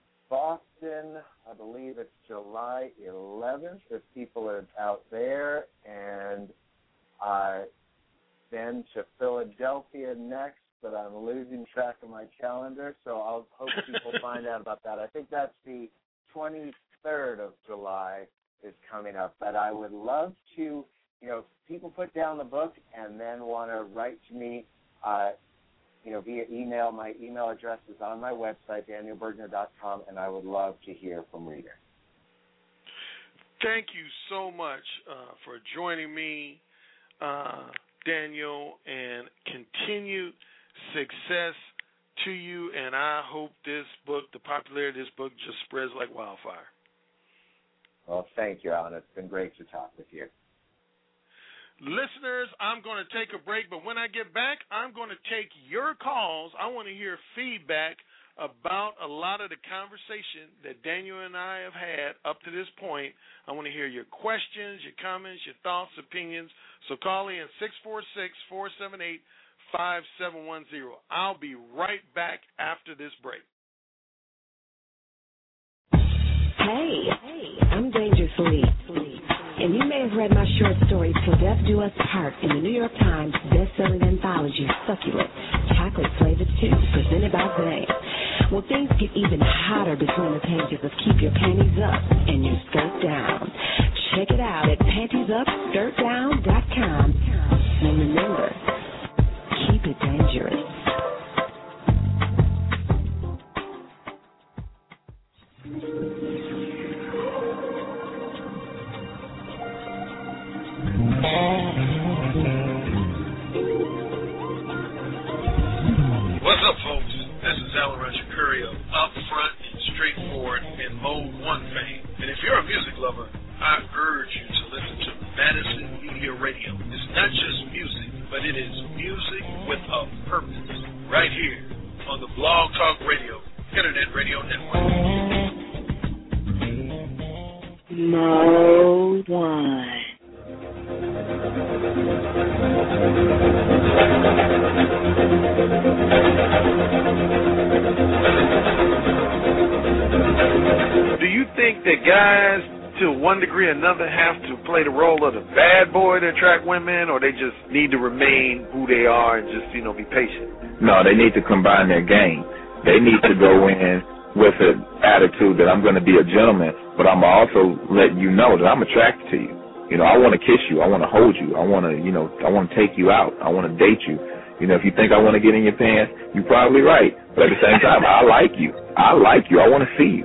S19: Boston. I believe it's July eleventh, if people are out there. And uh, then to Philadelphia next, but I'm losing track of my calendar, so I'll hope people find out about that. I think that's the twenty-third of July. Is coming up, but I would love to, you know, people put down the book and then want to write to me, uh, you know, via email. My email address is on my website, daniel bergner dot com, and I would love to hear from readers.
S18: Thank you so much uh, for joining me, uh, Daniel, and continued success to you, and I hope this book, the popularity of this book, just spreads like wildfire.
S19: Well, thank you, Alan. It's been great to talk with you.
S18: Listeners, I'm going to take a break, but when I get back, I'm going to take your calls. I want to hear feedback about a lot of the conversation that Daniel and I have had up to this point. I want to hear your questions, your comments, your thoughts, opinions. So call in six four six, four seven eight, five seven one zero. I'll be right back after this break.
S5: Hey, hey, I'm Dangerously, and you may have read my short story, Till Death Do Us Part, in the New York Times best-selling anthology, Succulent, Chocolate Flavored Too, presented by Zay. Well, things get even hotter between the pages of Keep Your Panties Up and Your Skirt Down. Check it out at panties up skirt down dot com. And remember, keep it dangerous.
S18: What's up, folks? This is Alan Roger Curry of Upfront and Straightforward and Mode one fame. And if you're a music lover, I urge you to listen to Madison Media Radio. It's not just music, but it is music with a purpose. Right here on the Blog Talk Radio Internet Radio Network.
S2: Mode one.
S20: Thank you.
S18: to one degree or another, have to play the role of the bad boy to attract women, or they just need to remain who they are and just, you know, be patient?
S8: No, they need to combine their game. They need to go in with an attitude that I'm going to be a gentleman, but I'm also letting you know that I'm attracted to you. You know, I want to kiss you. I want to hold you. I want to, you know, I want to take you out. I want to date you. You know, if you think I want to get in your pants, you're probably right. But at the same time, I like you. I like you. I want to see you.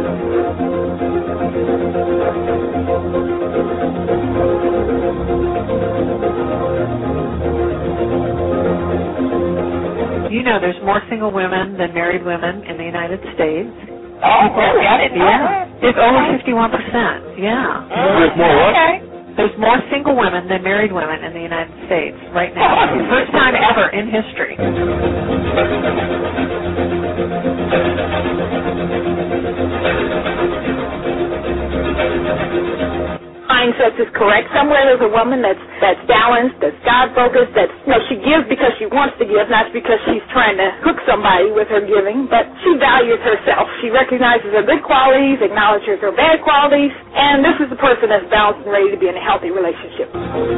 S9: You know, there's more single women than married women in the United States.
S20: Oh, really? I didn't know
S9: yeah.
S20: that.
S9: It's over fifty-one percent. Yeah.
S8: There's more what?
S20: Okay.
S9: There's more single women than married women in the United States right now. It's the first time ever in history.
S13: Mindset is correct. Somewhere there's a woman that's that's balanced, that's God focused, that's you know she gives because she wants to give, not because she's trying to hook somebody with her giving. But she values herself. She recognizes her good qualities, acknowledges her bad qualities, and this is the person that's balanced and ready to be in a healthy relationship.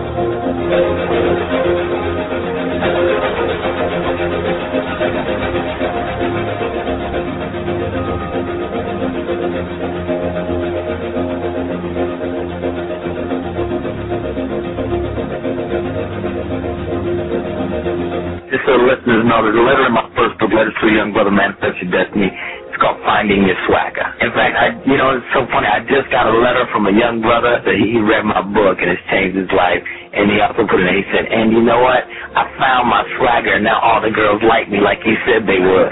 S15: Just so the listeners know, there's a letter in my first book, Letters to a Young Brother, Manifest Your Destiny. It's called Finding Your Swagger. In fact, I, you know, it's so funny. I just got a letter from a young brother that he read my book and it's changed his life. And he also put in, he said, and you know what? I found my swagger and now all the girls like me like you said they would.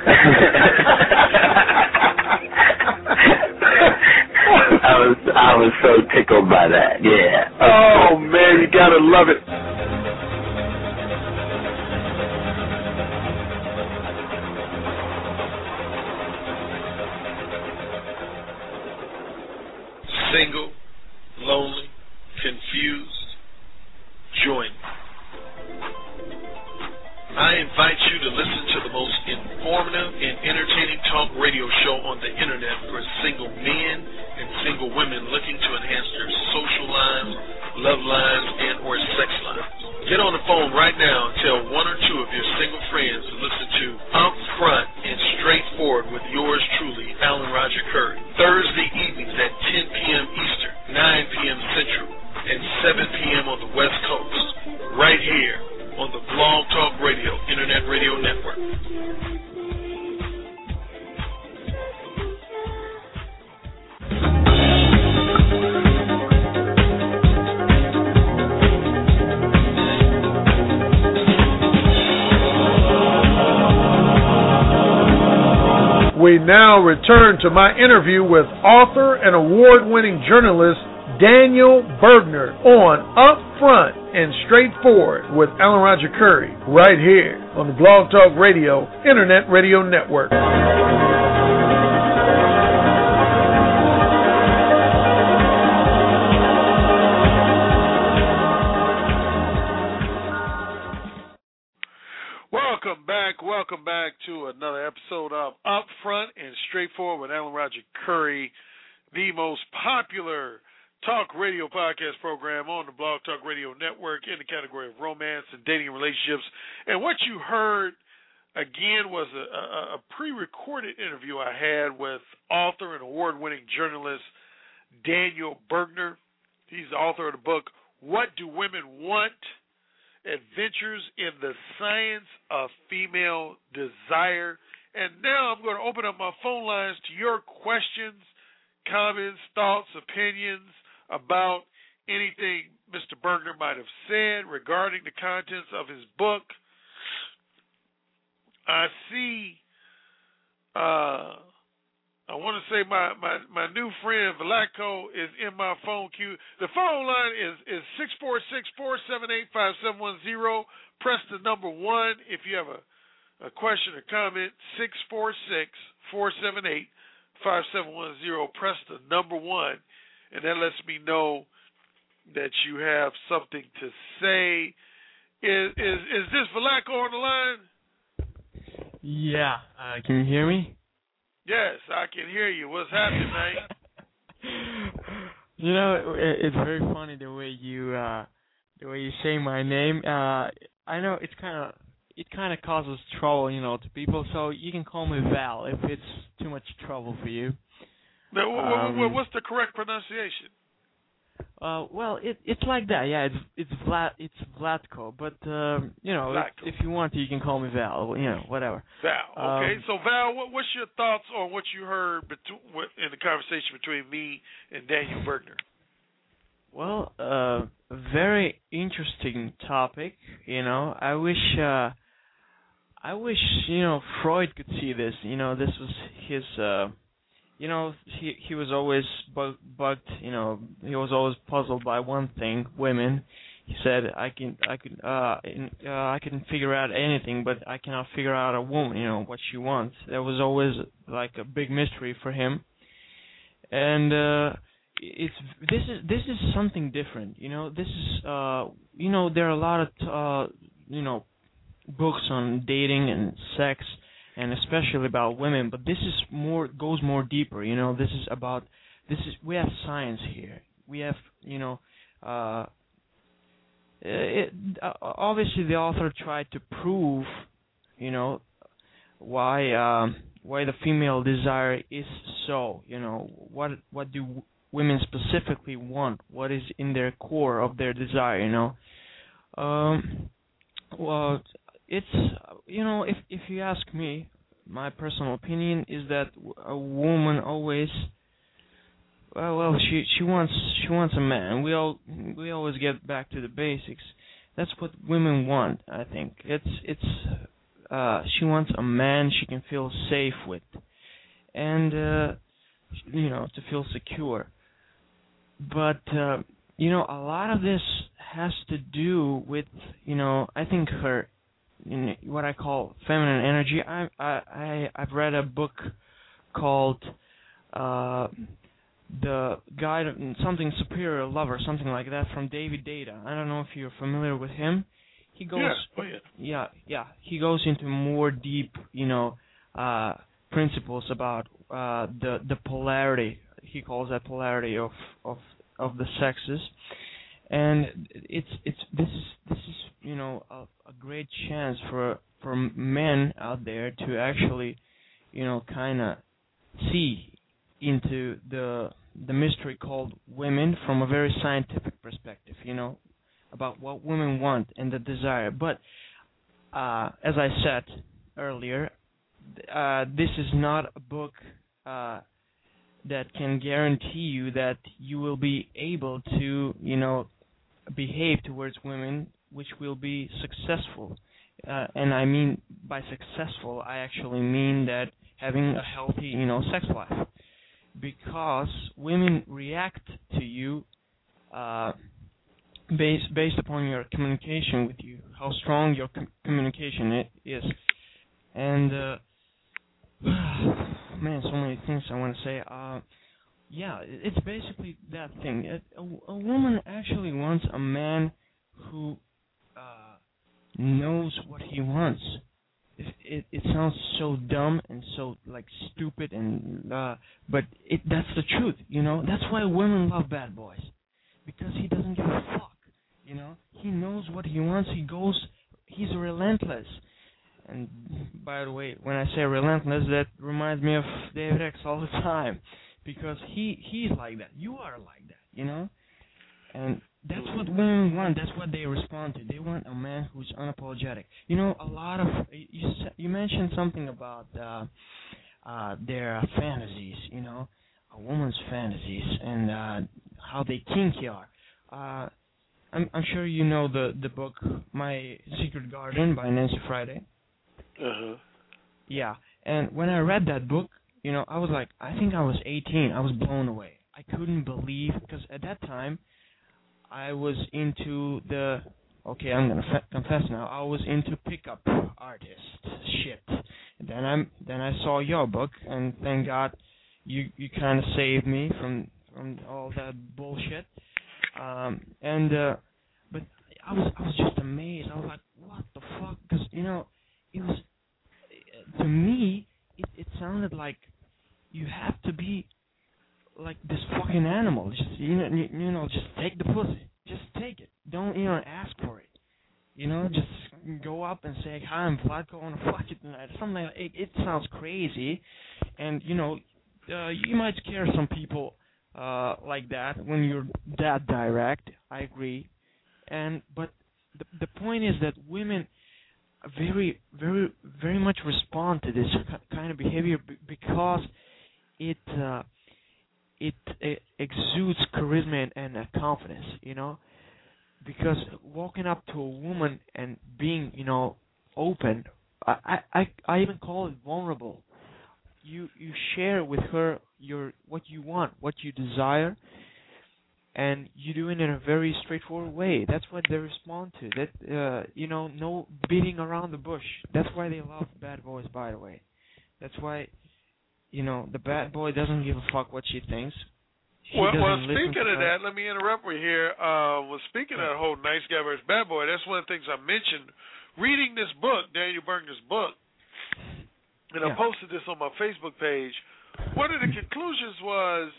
S15: I was I was so tickled by that. Yeah.
S18: Oh man, you gotta love it.
S16: Single, lonely, confused, join me. I invite you to listen to the most informative and entertaining talk radio show on the internet for single men and single women looking to enhance their social lives, love lives, and or sex lives. Get on the phone right now and tell one or two of your single friends to listen to Up Front and Straightforward with yours truly, Alan Roger Curry. Thursday evenings at ten p.m. Eastern, nine p.m. Central, and seven p.m. on the West Coast. Right here on the Blog Talk Radio Internet Radio Network.
S6: We now return to my interview with author and award-winning journalist Daniel Bergner on Up Front and Straightforward with Alan Roger Curry, right here on the Blog Talk Radio Internet Radio Network.
S18: Welcome back, welcome back to another episode of Up Front and Straightforward with Alan Roger Curry, the most popular talk radio podcast program on the Blog Talk Radio Network in the category of romance and dating and relationships. And what you heard, again, was a, a, a pre-recorded interview I had with author and award-winning journalist Daniel Bergner. He's the author of the book, What Do Women Want? Adventures in the Science of Female Desire. And now I'm going to open up my phone lines to your questions, comments, thoughts, opinions about anything Mister Bergner might have said regarding the contents of his book. I see, uh, I want to say my, my, my new friend Valaco is in my phone queue. The phone line is, is six four six, four seven eight, five seven one zero. Press the number one if you have a, a question or comment. six four six, four seven eight, five seven one zero. Press the number one, and that lets me know that you have something to say. Is is, is this Valaco on the line?
S26: Yeah. Uh, can you hear me?
S18: Yes, I can hear you. What's happening, man?
S26: You know, it, it's very funny the way you uh, the way you say my name. Uh, I know it's kind of it kind of causes trouble, you know, to people. So you can call me Val if it's too much trouble for you.
S4: Now,
S26: Um,
S4: what's the correct pronunciation?
S26: Uh, well, it it's like that. Yeah, it's it's Vlad it's Vladko, but um, you know, if, if you want to, you can call me Val. You know, whatever.
S4: Val. Okay.
S26: Um,
S4: so Val, what, what's your thoughts on what you heard between, in the conversation between me and Daniel Bergner?
S26: Well, uh, very interesting topic. You know, I wish uh, I wish you know Freud could see this. You know, this was his. Uh, You know, he he was always bug, bugged. You know, he was always puzzled by one thing: women. He said, "I can, I can, uh, in, uh, I can figure out anything, but I cannot figure out a woman. You know, what she wants." That was always like a big mystery for him. And uh, it's this is this is something different. You know, this is uh, you know, there are a lot of uh, you know, books on dating and sex, and especially about women, but this is more goes more deeper. You know, this is about this is we have science here. We have you know, uh, it, uh, obviously the author tried to prove, you know, why um, why the female desire is so. You know, what what do women specifically want? What is in their core of their desire? You know, um, well. It's, you know, if if you ask me, my personal opinion is that a woman always, well, well, she she wants she wants a man. We all we always get back to the basics. That's what women want. I think it's it's uh, she wants a man she can feel safe with, and uh, you know, to feel secure. But uh, you know, a lot of this has to do with, you know, I think her. In what I call feminine energy. I I, I I've read a book called uh, The Guide of Something Superior Lover, something like that, from David Deida. I don't know if you're familiar with him. He goes
S4: yeah, oh, yeah.
S26: yeah, yeah. He goes into more deep, you know, uh, principles about uh, the the polarity. He calls that polarity of of of the sexes. And it's it's this is this is you know a, a great chance for for men out there to actually, you know, kind of see into the the mystery called women from a very scientific perspective, you know, about what women want and the desire. But uh, as I said earlier, uh, this is not a book uh, that can guarantee you that you will be able to, you know, behave towards women which will be successful. Uh, and I mean by successful, I actually mean that having a healthy, you know, sex life. Because women react to you uh, based based upon your communication with you, how strong your com- communication it is. And uh, man, so many things I want to say. Uh, Yeah, it's basically that thing. A, a woman actually wants a man who uh, knows what he wants. It, it it sounds so dumb and so like stupid, and uh, but it that's the truth, you know. That's why women love bad boys, because he doesn't give a fuck, you know. He knows what he wants. He goes. He's relentless. And by the way, when I say relentless, that reminds me of David X all the time. Because he he's like that. You are like that, you know? And that's what women want. That's what they respond to. They want a man who's unapologetic. You know, a lot of... You you mentioned something about uh, uh, their fantasies, you know? A woman's fantasies and uh, how they kinky are. Uh, I'm, I'm sure you know the, the book My Secret Garden by Nancy Friday.
S4: Uh-huh.
S26: Yeah. And when I read that book, you know, I was like, I think I was eighteen. I was blown away. I couldn't believe, because at that time, I was into the, okay, I'm going to f- confess now, I was into pickup artist shit. And then, I'm, then I saw your book, and thank God you, you kind of saved me from, from all that bullshit. Um, and, uh, but I was, I was just amazed. I was like, what the fuck? Because, you know, it was, to me, it, it sounded like you have to be like this fucking animal. Just you know, you, you know, just take the pussy. Just take it. Don't you know ask for it. You know, just go up and say, "Hi, I'm Vladko. I want to fuck you tonight." Something like it. It sounds crazy, and you know, uh, you might scare some people uh, like that when you're that direct. I agree, and but the the point is that women very, very, very much respond to this kind of behavior b- because it uh, it uh, exudes charisma and, and uh, confidence, you know. Because walking up to a woman and being, you know, open, I, I, I even call it vulnerable. You you share with her your what you want, what you desire, and you do it in a very straightforward way. That's what they respond to. That uh, you know, no beating around the bush. That's why they love bad boys, by the way. That's why, you know, the bad boy doesn't give a fuck what she thinks. She
S18: well, well,
S26: doesn't
S18: speaking
S26: listen
S18: of
S26: to
S18: that, let me interrupt you here. Uh, well, speaking of the whole nice guy versus bad boy, that's one of the things I mentioned. Reading this book, Daniel Bergner's book, and
S26: Yeah.
S18: I posted this on my Facebook page, one of the conclusions was,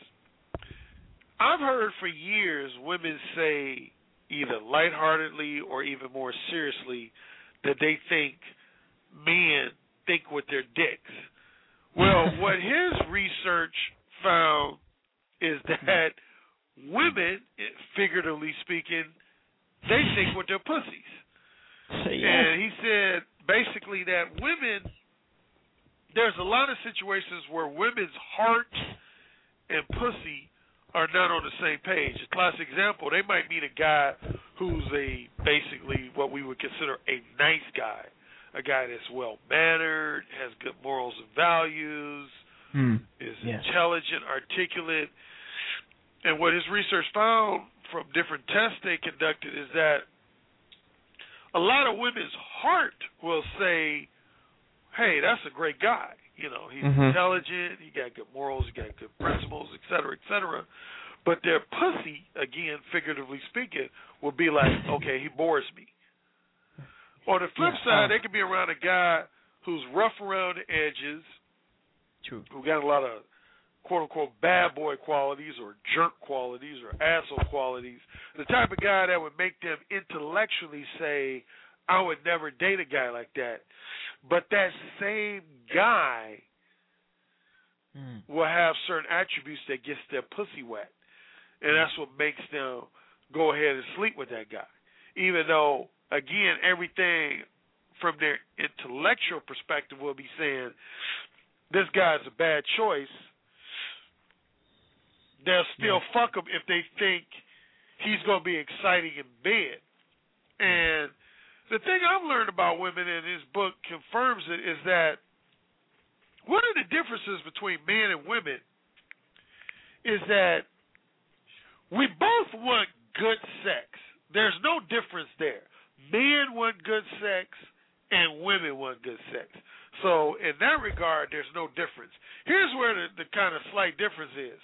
S18: I've heard for years women say, either lightheartedly or even more seriously, that they think men think with their dicks. Well, what his research found is that women, figuratively speaking, they think with their pussies.
S26: Say yes.
S18: And he said basically that women, there's a lot of situations where women's heart and pussy are not on the same page. A classic example, they might meet a guy who's a basically what we would consider a nice guy, a guy that's well-mannered, has good morals and values,
S26: Hmm.
S18: is
S26: Yes.
S18: intelligent, articulate. And what his research found from different tests they conducted is that a lot of women's heart will say, hey, that's a great guy. You know, he's
S26: Mhm.
S18: intelligent, he got good morals, he got good principles, et cetera, et cetera. But their pussy, again, figuratively speaking, will be like, okay, he bores me. On the flip
S26: Yeah,
S18: side,
S26: uh,
S18: they could be around a guy who's rough around the edges,
S26: True.
S18: who got a lot of quote-unquote bad boy qualities or jerk qualities or asshole qualities, the type of guy that would make them intellectually say, I would never date a guy like that. But that same guy
S26: Mm.
S18: will have certain attributes that gets their pussy wet. And that's what makes them go ahead and sleep with that guy. Even though, again, everything from their intellectual perspective will be saying, this guy's a bad choice, they'll still
S26: Yeah.
S18: fuck him if they think he's going to be exciting in bed. And the thing I've learned about women, and his book confirms it, is that one of the differences between men and women is that we both want good sex. There's no difference there. Men want good sex, and women want good sex. So in that regard, there's no difference. Here's where the, the kind of slight difference is.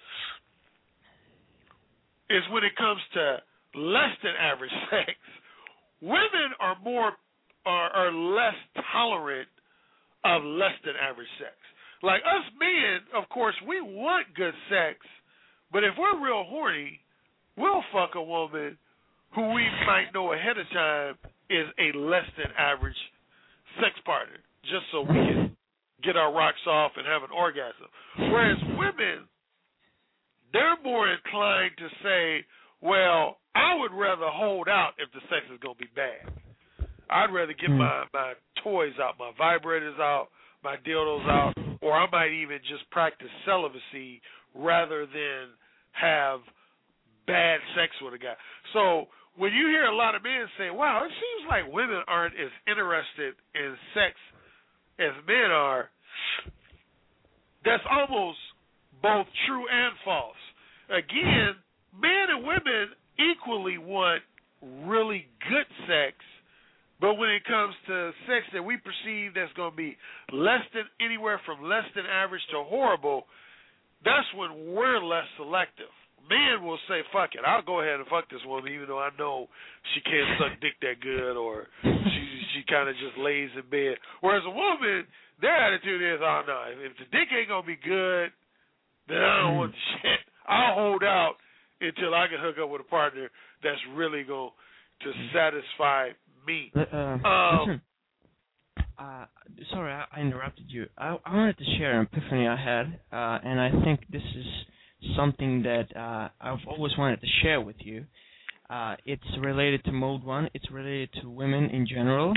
S18: Is when it comes to less than average sex, women are more are, are less tolerant of less than average sex. Like us men, of course, we want good sex, but if we're real horny, we'll fuck a woman who we might know ahead of time is a less than average sex partner, just so we can get our rocks off and have an orgasm. Whereas women, they're more inclined to say, well, I would rather hold out if the sex is going to be bad. I'd rather get
S26: Mm.
S18: my, my toys out, my vibrators out, my dildos out, or I might even just practice celibacy rather than have bad sex with a guy. So when you hear a lot of men say, wow, it seems like women aren't as interested in sex as men are, that's almost both true and false. Again, men and women equally want really good sex, but when it comes to sex that we perceive that's going to be less than anywhere from less than average to horrible, that's when we're less selective. Men will say, fuck it, I'll go ahead and fuck this woman even though I know she can't suck dick that good or she she kind of just lays in bed. Whereas a woman, their attitude is, oh no, if the dick ain't going to be good,
S4: then I don't want the shit. I'll hold out until I can hook up with a partner that's really going to satisfy me.
S26: Uh, um, listen, uh, sorry, I, I interrupted you. I, I wanted to share an epiphany I had, uh, and I think this is something that uh, I've always wanted to share with you. Uh, it's related to Mode One. It's related to women in general.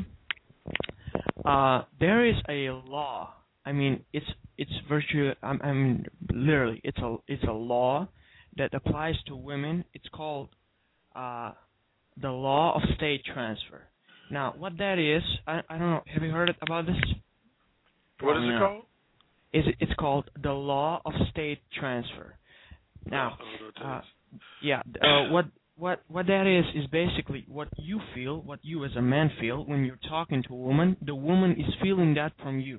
S26: Uh, there is a law. I mean, it's it's virtue. I, I mean, literally, it's a it's a law that applies to women. It's called uh, the law of state transfer. Now, what that is, I, I don't know. Have you heard about this?
S4: What is it
S26: no.
S4: called?
S26: Is it, it's called the law of state transfer. Now, uh, yeah, uh, what what what that is is basically what you feel, what you as a man feel when you're talking to a woman. The woman is feeling that from you.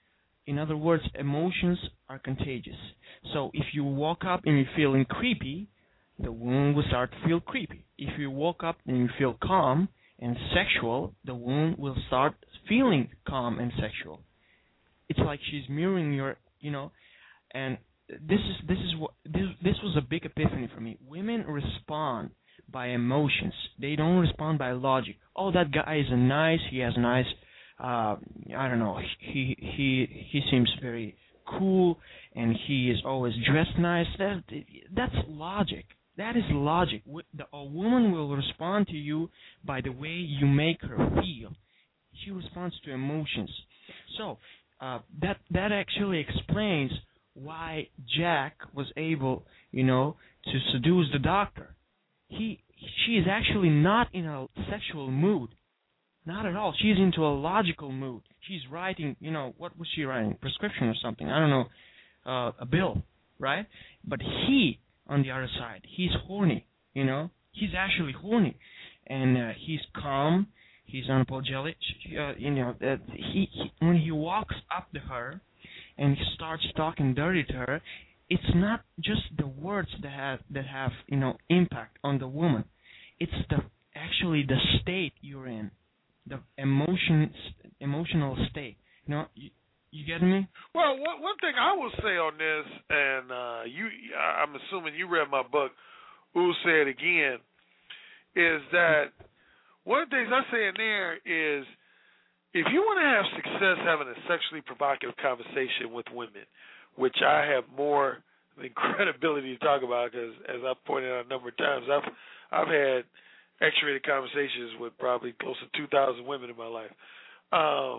S26: In other words, emotions are contagious. So if you walk up and you're feeling creepy, the woman will start to feel creepy. If you walk up and you feel calm and sexual, the woman will start feeling calm and sexual. It's like she's mirroring your, you know, and this is this is what this this was a big epiphany for me. Women respond by emotions. They don't respond by logic. Oh, that guy is a nice. He has nice. Uh, I don't know. He he he seems very cool, and he is always dressed nice. That that's logic. That is logic. A woman will respond to you by the way you make her feel. She responds to emotions. So uh, that that actually explains why Jack was able, you know, to seduce the doctor. He she is actually not in a sexual mood. Not at all. She's into a logical mood. She's writing, you know, what was she writing? Prescription or something. I don't know. Uh, a bill, right? But he, on the other side, he's horny, you know? He's actually horny. And uh, he's calm. He's unapologetic. Uh, you know, uh, he, he when he walks up to her and he starts talking dirty to her, it's not just the words that have, that have, you know, impact on the woman. It's the actually the state you're in. The emotion, emotional state. You know, you, you getting me?
S4: Well, one, one thing I will say on this, and uh, you, I'm assuming you read my book, Ooh, Say It Again, is that one of the things I say in there is if you want to have success having a sexually provocative conversation with women, which I have more than credibility to talk about because, as I've pointed out a number of times, I've I've had X-rated conversations with probably close to two thousand women in my life. Um,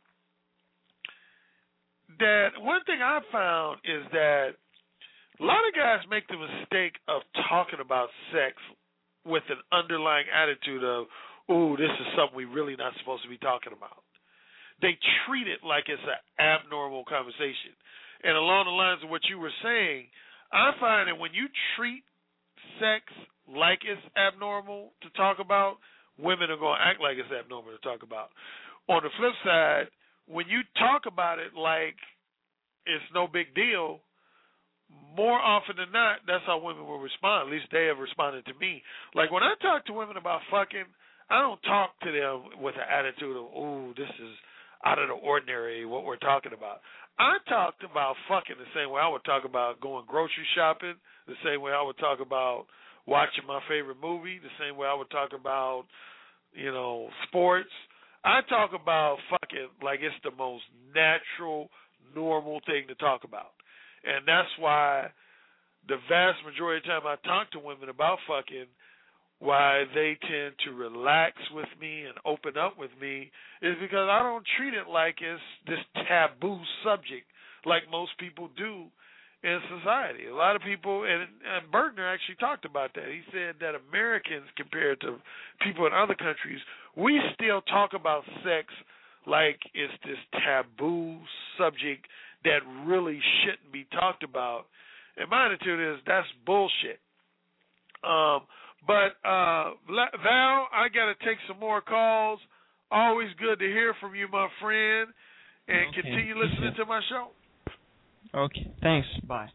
S4: that one thing I found is that a lot of guys make the mistake of talking about sex with an underlying attitude of, ooh, this is something we really not supposed to be talking about. They treat it like it's an abnormal conversation. And along the lines of what you were saying, I find that when you treat sex like it's abnormal to talk about, women are going to act like it's abnormal to talk about. On the flip side, when you talk about it like it's no big deal, more often than not, that's how women will respond. At least they have responded to me. Like when I talk to women about fucking, I don't talk to them with an attitude of, ooh, this is out of the ordinary, what we're talking about. I talked about fucking the same way I would talk about going grocery shopping, the same way I would talk about watching my favorite movie, the same way I would talk about, you know, sports. I talk about fucking like it's the most natural, normal thing to talk about. And that's why the vast majority of the time I talk to women about fucking, why they tend to relax with me and open up with me is because I don't treat it like it's this taboo subject like most people do in society. A lot of people, and, and Bergner actually talked about that. He said that Americans, compared to people in other countries, we still talk about sex like it's this taboo subject that really shouldn't be talked about. And my attitude is that's bullshit. Um, but, uh, Val, I got to take some more calls. Always good to hear from you, my friend, and
S26: okay.
S4: continue listening to my show.
S26: Okay, thanks. Bye.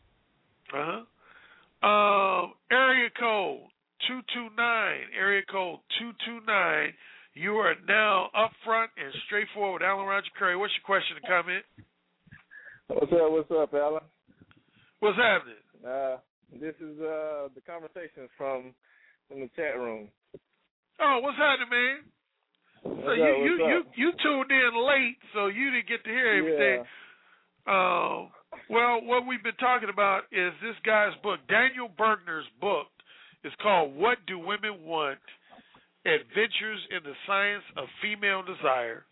S4: Uh-huh. Um, area code two two nine, area code two two nine. You are now up front and straightforward with Alan Roger Curry. What's your question or comment?
S3: What's up, what's up, Alan?
S18: What's happening?
S3: Uh, this is uh the conversations from from the chat room.
S18: Oh, what's happening, man?
S3: What's
S18: so
S3: up,
S18: you you,
S3: what's
S18: you
S3: up?
S18: you tuned in late, so you didn't get to hear everything.
S3: Yeah.
S18: Uh, well, what we've been talking about is this guy's book, Daniel Bergner's book. It's called What Do Women Want? Adventures in the Science of Female Desire.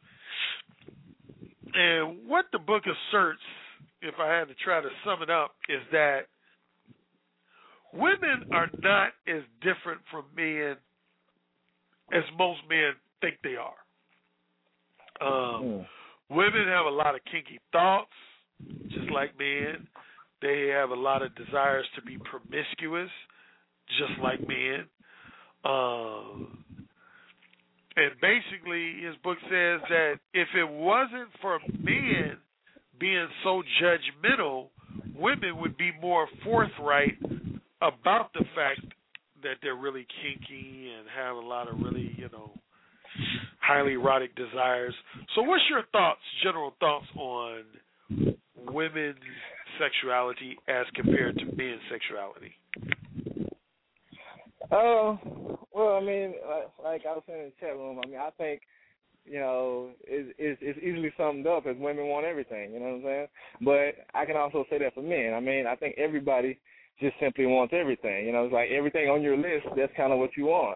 S18: And what the book asserts, if I had to try to sum it up, is that women are not as different from men as most men think they are. Um,
S3: Mm.
S18: Women have a lot of kinky thoughts, just like men. They have a lot of desires to be promiscuous, just like men. Um, and basically, his book says that if it wasn't for men being so judgmental, women would be more forthright about the fact that they're really kinky and have a lot of really, you know, highly erotic desires. So what's your thoughts, general thoughts on women's sexuality as compared to men's sexuality?
S3: Uh, well, I mean, like, like I was saying in the chat room, I mean, I think, you know, it's, it's, it's easily summed up as women want everything, you know what I'm saying? But I can also say that for men. I mean, I think everybody just simply wants everything. You know, it's like everything on your list, that's kind of what you want.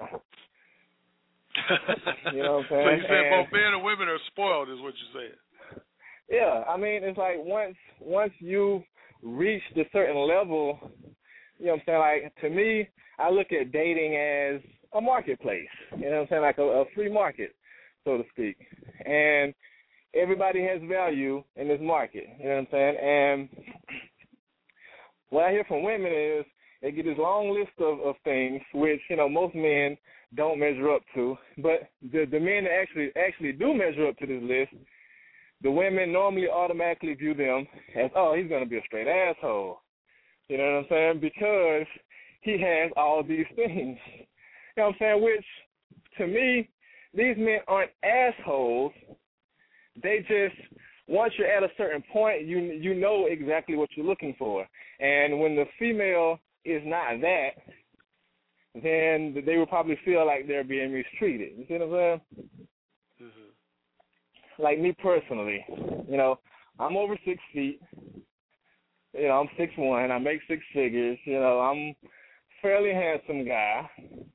S3: You know what I'm saying?
S18: So you said
S3: and,
S18: both men and women are spoiled is what you said.
S3: Yeah, I mean, it's like once once you reach a certain level, you know what I'm saying? Like, to me, I look at dating as a marketplace, you know what I'm saying? Like a, a free market, so to speak. And everybody has value in this market, you know what I'm saying? And what I hear from women is they get this long list of, of things which, you know, most men don't measure up to. But the, the men that actually actually do measure up to this list, the women normally automatically view them as, oh, he's going to be a straight asshole. You know what I'm saying? Because he has all these things. You know what I'm saying? Which, to me, these men aren't assholes. They just, once you're at a certain point, you you know exactly what you're looking for. And when the female is not that, then they will probably feel like they're being mistreated. You see what I'm saying? Mm-hmm. Like me personally, you know, I'm over six feet. You know, I'm six one. I make six figures. You know, I'm a fairly handsome guy.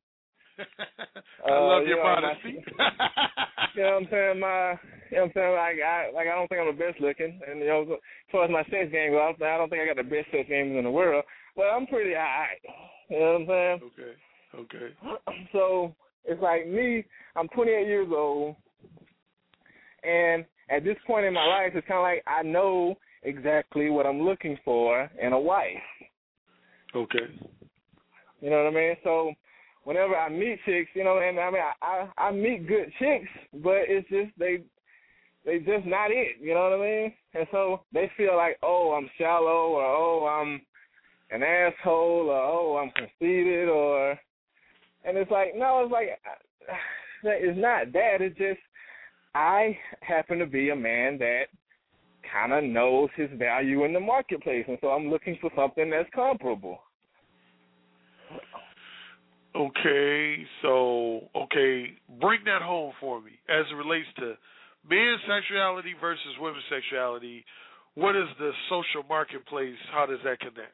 S18: I uh, love
S3: you
S18: your
S3: know,
S18: modesty.
S3: You know what I'm saying? My, you know what I'm saying? Like I, like I don't think I'm the best looking, and you know, as far as my sex game goes, I don't think I got the best sex games in the world. But I'm pretty alright. You know what I'm saying?
S18: Okay. Okay.
S3: So it's like me. I'm twenty-eight years old, and at this point in my life, it's kind of like I know exactly what I'm looking for in a wife.
S18: Okay.
S3: You know what I mean? So whenever I meet chicks, you know, and I mean, I, I, I meet good chicks, but it's just they they just not it. You know what I mean? And so they feel like, oh, I'm shallow, or oh, I'm an asshole, or oh, I'm conceited, or, and it's like, no, it's like, it's not that. It's just I happen to be a man that kind of knows his value in the marketplace, and so I'm looking for something that's comparable.
S18: Okay, so, okay, bring that home for me. As it relates to men's sexuality versus women's sexuality, what is the social marketplace? How does that connect?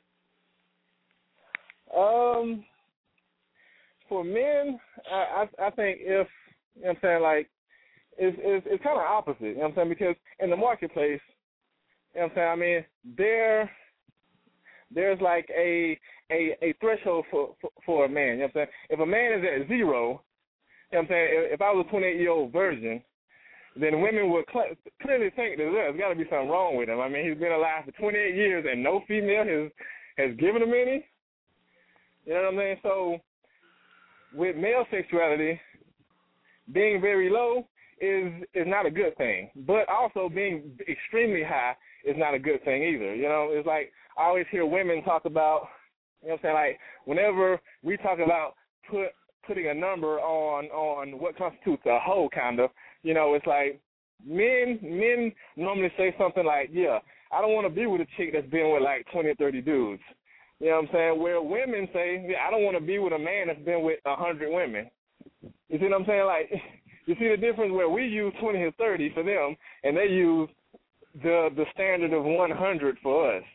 S3: Um, for men, I, I, I think if, you know what I'm saying, like, it's, it's, it's kind of opposite, you know what I'm saying, because in the marketplace, you know what I'm saying, I mean, there, there's like a a, a threshold for, for for a man, you know what I'm saying? If a man is at zero, you know what I'm saying, if, if I was a twenty-eight-year-old virgin, then women would cl- clearly think that there's got to be something wrong with him. I mean, he's been alive for twenty-eight years and no female has, has given him any. You know what I'm saying? So with male sexuality, being very low is is not a good thing. But also being extremely high is not a good thing either. You know, it's like I always hear women talk about, you know what I'm saying, like whenever we talk about put putting a number on, on what constitutes a hoe, kind of, you know, it's like men men normally say something like, yeah, I don't want to be with a chick that's been with like twenty or thirty dudes. You know what I'm saying? Where women say, yeah, I don't want to be with a man that's been with one hundred women. You see what I'm saying? Like, you see the difference where we use twenty or thirty for them, and they use the the standard of one hundred for us.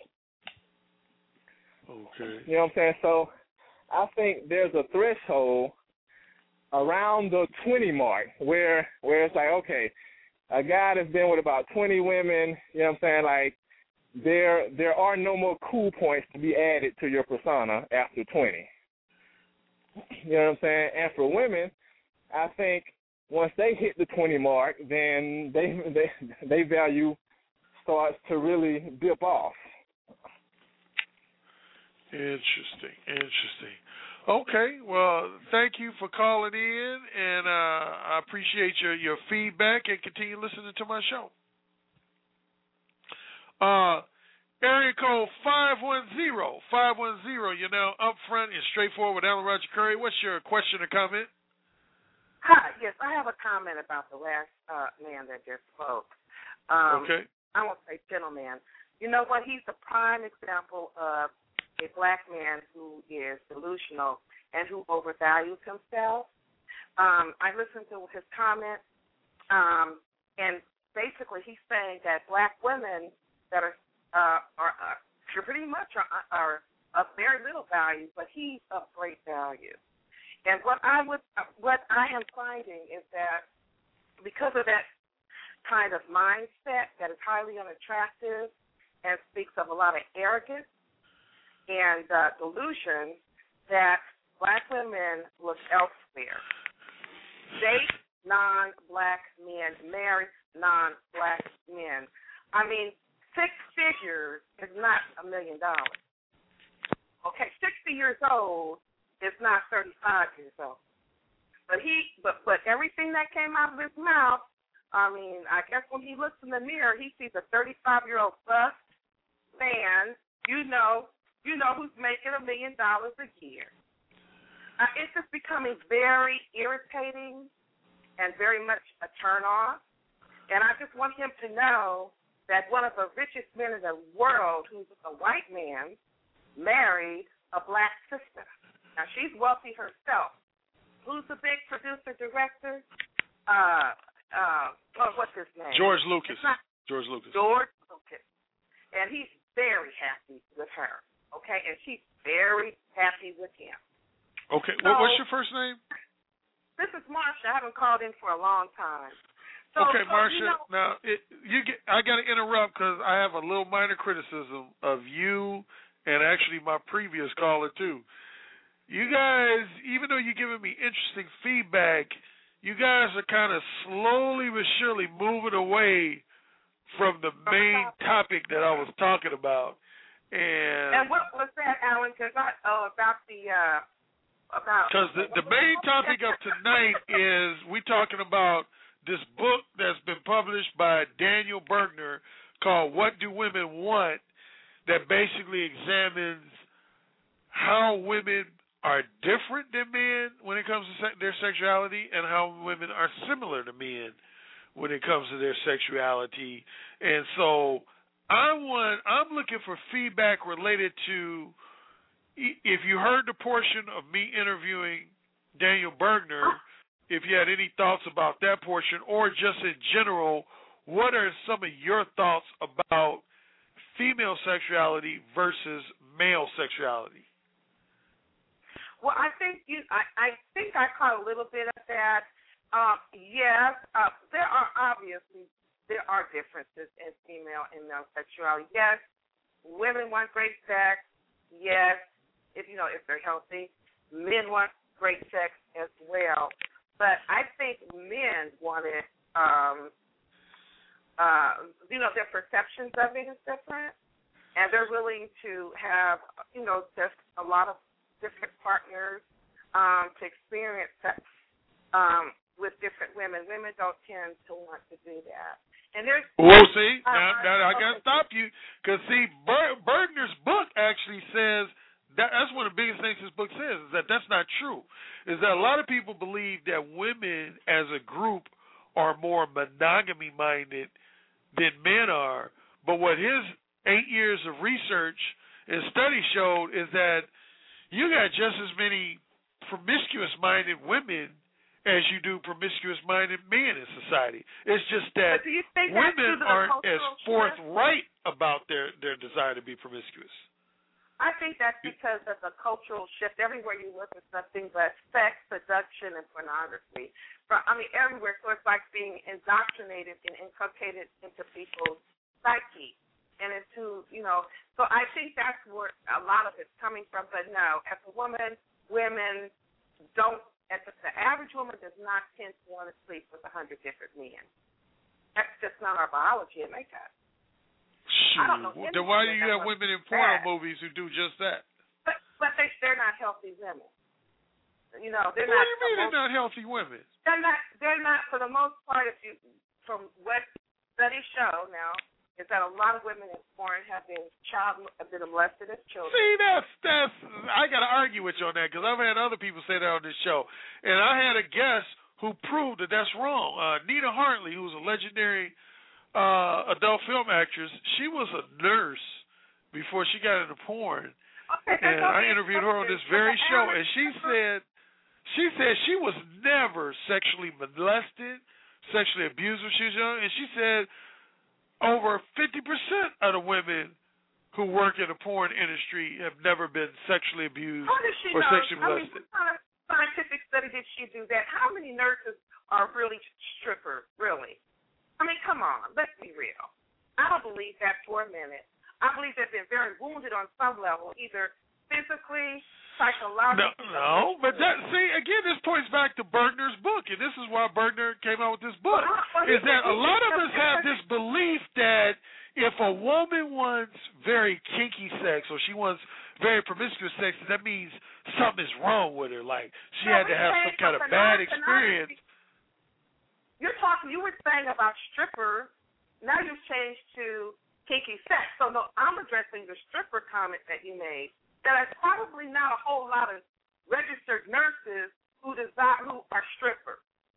S4: Okay.
S3: You know what I'm saying? So I think there's a threshold around the twenty mark where where it's like, okay, a guy that's been with about twenty women, you know what I'm saying, like there there are no more cool points to be added to your persona after twenty. You know what I'm saying? And for women, I think once they hit the twenty mark, then they they they value starts to really dip off.
S4: Interesting, interesting. Okay, well, thank you for calling in, and uh, I appreciate your, your feedback, and continue listening to my show. Uh, area code five one zero, five one zero, you're now up front and straightforward with Alan Roger Curry. What's your question or comment?
S10: Hi, yes, I have a comment about the last uh, man that just spoke. Um,
S4: okay.
S10: I won't say gentleman. You know what? He's a prime example of a black man who is delusional and who overvalues himself. Um, I listened to his comment, um, and basically he's saying that black women that are uh, are, are pretty much are, are of very little value, but he's of great value. And what I would, what I am finding is that because of that kind of mindset that is highly unattractive and speaks of a lot of arrogance and uh, delusion, that black women look elsewhere. Date non-black men, marry non-black men. I mean, six figures is not a million dollars. Okay, sixty years old is not thirty-five years old. But he, but but everything that came out of his mouth, I mean, I guess when he looks in the mirror, he sees a thirty-five-year-old bust man, you know, you know who's making a million dollars a year. Uh, it's just becoming very irritating and very much a turn-off. And I just want him to know that one of the richest men in the world, who's a white man, married a black sister. Now, she's wealthy herself. Who's the big producer, director? Uh, uh, oh, what's his name?
S4: George Lucas.
S10: Not,
S4: George Lucas.
S10: George Lucas. And he's very happy with her. Okay, and she's very happy with him.
S4: Okay,
S10: so,
S4: what's your first name?
S10: This is Marsha. I haven't called in for a long time. So,
S4: okay,
S10: so,
S4: Marsha.
S10: You know,
S4: now, it, you get. I got to interrupt because I have a little minor criticism of you and actually my previous caller too. You guys, even though you're giving me interesting feedback, you guys are kind of slowly but surely moving away from the main topic that I was talking about. And,
S10: and what was that, Alan? Because I oh about the uh, about
S4: because the the main topic of tonight is we talking about this book that's been published by Daniel Bergner called "What Do Women Want?" that basically examines how women are different than men when it comes to se- their sexuality, and how women are similar to men when it comes to their sexuality. And so I want, I'm looking for feedback related to, if you heard the portion of me interviewing Daniel Bergner, if you had any thoughts about that portion, or just in general, what are some of your thoughts about female sexuality versus male sexuality?
S10: Well, I think you. I, I think I caught a little bit of that. Uh, yes, uh, there are obviously there are differences in female and male sexuality. Yes, women want great sex. Yes, if you know if they're healthy, men want great sex as well. But I think men want it. Um, uh, you know, their perceptions of it is different, and they're willing to have you know just a lot of different partners um, to experience sex um, with different women. Women don't tend to want to do that. And there's
S4: well, see,
S10: uh,
S4: now, now I got to stop you because see, Ber- Bergner's book actually says that that's one of the biggest things his book says is that that's not true. Is that a lot of people believe that women as a group are more monogamy-minded than men are. But what his eight years of research and study showed is that you got just as many promiscuous-minded women as you do promiscuous-minded men in society. It's just that women aren't as forthright about their, their desire to be promiscuous.
S10: I think that's because of the cultural shift. Everywhere you look, it's nothing but sex, seduction, and pornography. I mean, everywhere. So it's like being indoctrinated and inculcated into people's psyche and into, you know. So I think that's where a lot of it's coming from. But no, as a woman, women don't. The average woman does not tend to want to sleep with a hundred different men. That's just not our biology and makeup.
S4: Shoot.
S10: I don't know.
S4: Then why do you have women in porno movies who do just that?
S10: But but they they're not healthy women. You know, they're
S4: what
S10: not.
S4: What do you mean they're not healthy women?
S10: They're not. They're not for the most part. If you from what studies show now. Is that a lot of women in porn have been child have been molested as children?
S4: See, that's that's I got to argue with you on that because I've had other people say that on this show, and I had a guest who proved that that's wrong. Uh, Nita Hartley, who's a legendary uh, adult film actress, she was a nurse before she got into porn,
S10: okay,
S4: and I interviewed her on this very show, and she said she said she was never sexually molested, sexually abused when she was young, and she said. Over fifty percent of the women who work in the porn industry have never been sexually abused
S10: How does she
S4: or
S10: know?
S4: sexually molested.
S10: I mean, what kind of scientific study did she do that? How many nurses are really strippers, really? I mean, come on, let's be real. I don't believe that for a minute. I believe they've been very wounded on some level, either physically, psychologically.
S4: No, no, but that see again, this points back to Bergner's book, and this is why Bergner came out with this book.
S10: Well, well,
S4: is that a lot of us have this belief that if a woman wants very kinky sex or she wants very promiscuous sex, that means something is wrong with her. Like she
S10: no,
S4: had to have some kind of bad experience.
S10: You're talking. You were saying about strippers. Now you've changed to kinky sex. So no, I'm addressing the stripper comment that you made. That there's probably not a whole lot of registered nurses who desire who are strippers.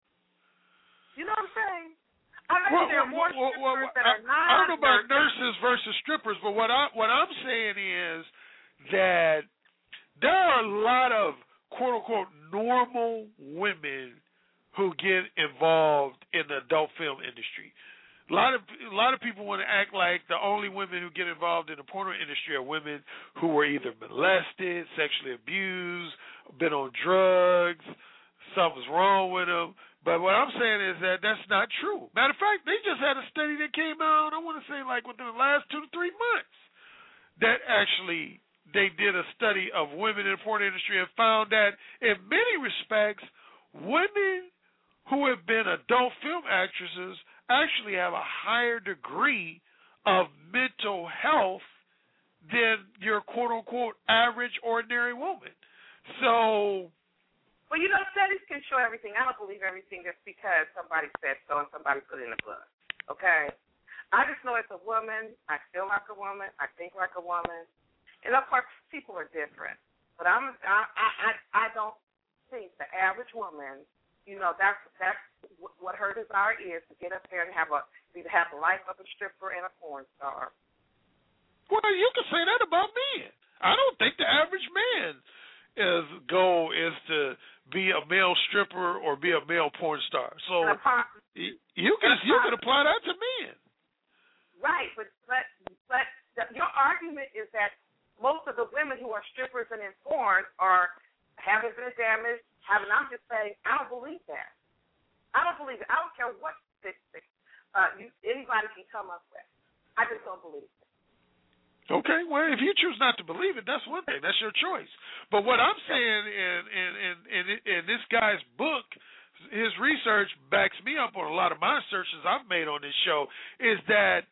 S10: You know what I'm saying? I think
S4: well,
S10: there are more
S4: well,
S10: strippers
S4: well,
S10: that are not.
S4: I don't know about nurses versus strippers, but what I what I'm saying is that there are a lot of quote unquote normal women who get involved in the adult film industry. A lot of a lot of people want to act like the only women who get involved in the porno industry are women who were either molested, sexually abused, been on drugs, something's wrong with them. But what I'm saying is that that's not true. Matter of fact, they just had a study that came out, I want to say like within the last two to three months, that actually they did a study of women in the porn industry and found that in many respects, women who have been adult film actresses actually have a higher degree of mental health than your quote-unquote average ordinary woman. So...
S10: Well, you know, studies can show everything. I don't believe everything just because somebody said so and somebody put it in a book, okay? I just know as a woman, I feel like a woman, I think like a woman, and of course, people are different. But I'm, I, I, I don't think the average woman, you know, that's that's what her desire is, to get up there and have a to have the life of a stripper and a porn star.
S4: Well, you can say that about men. I don't think the average man's goal is to be a male stripper or be a male porn star. So you can you can apply that to men.
S10: Right, but but but the, your argument is that most of the women who are strippers and in porn are having been damaged. Having, I'm just saying, I don't believe that. I don't believe it. I don't care what statistics uh, you, anybody can come up with. I just don't believe it.
S4: Okay, well, if you choose not to believe it, that's one thing. That's your choice. But what I'm saying in in, in, in, in this guy's book, his research backs me up on a lot of my searches I've made on this show, is that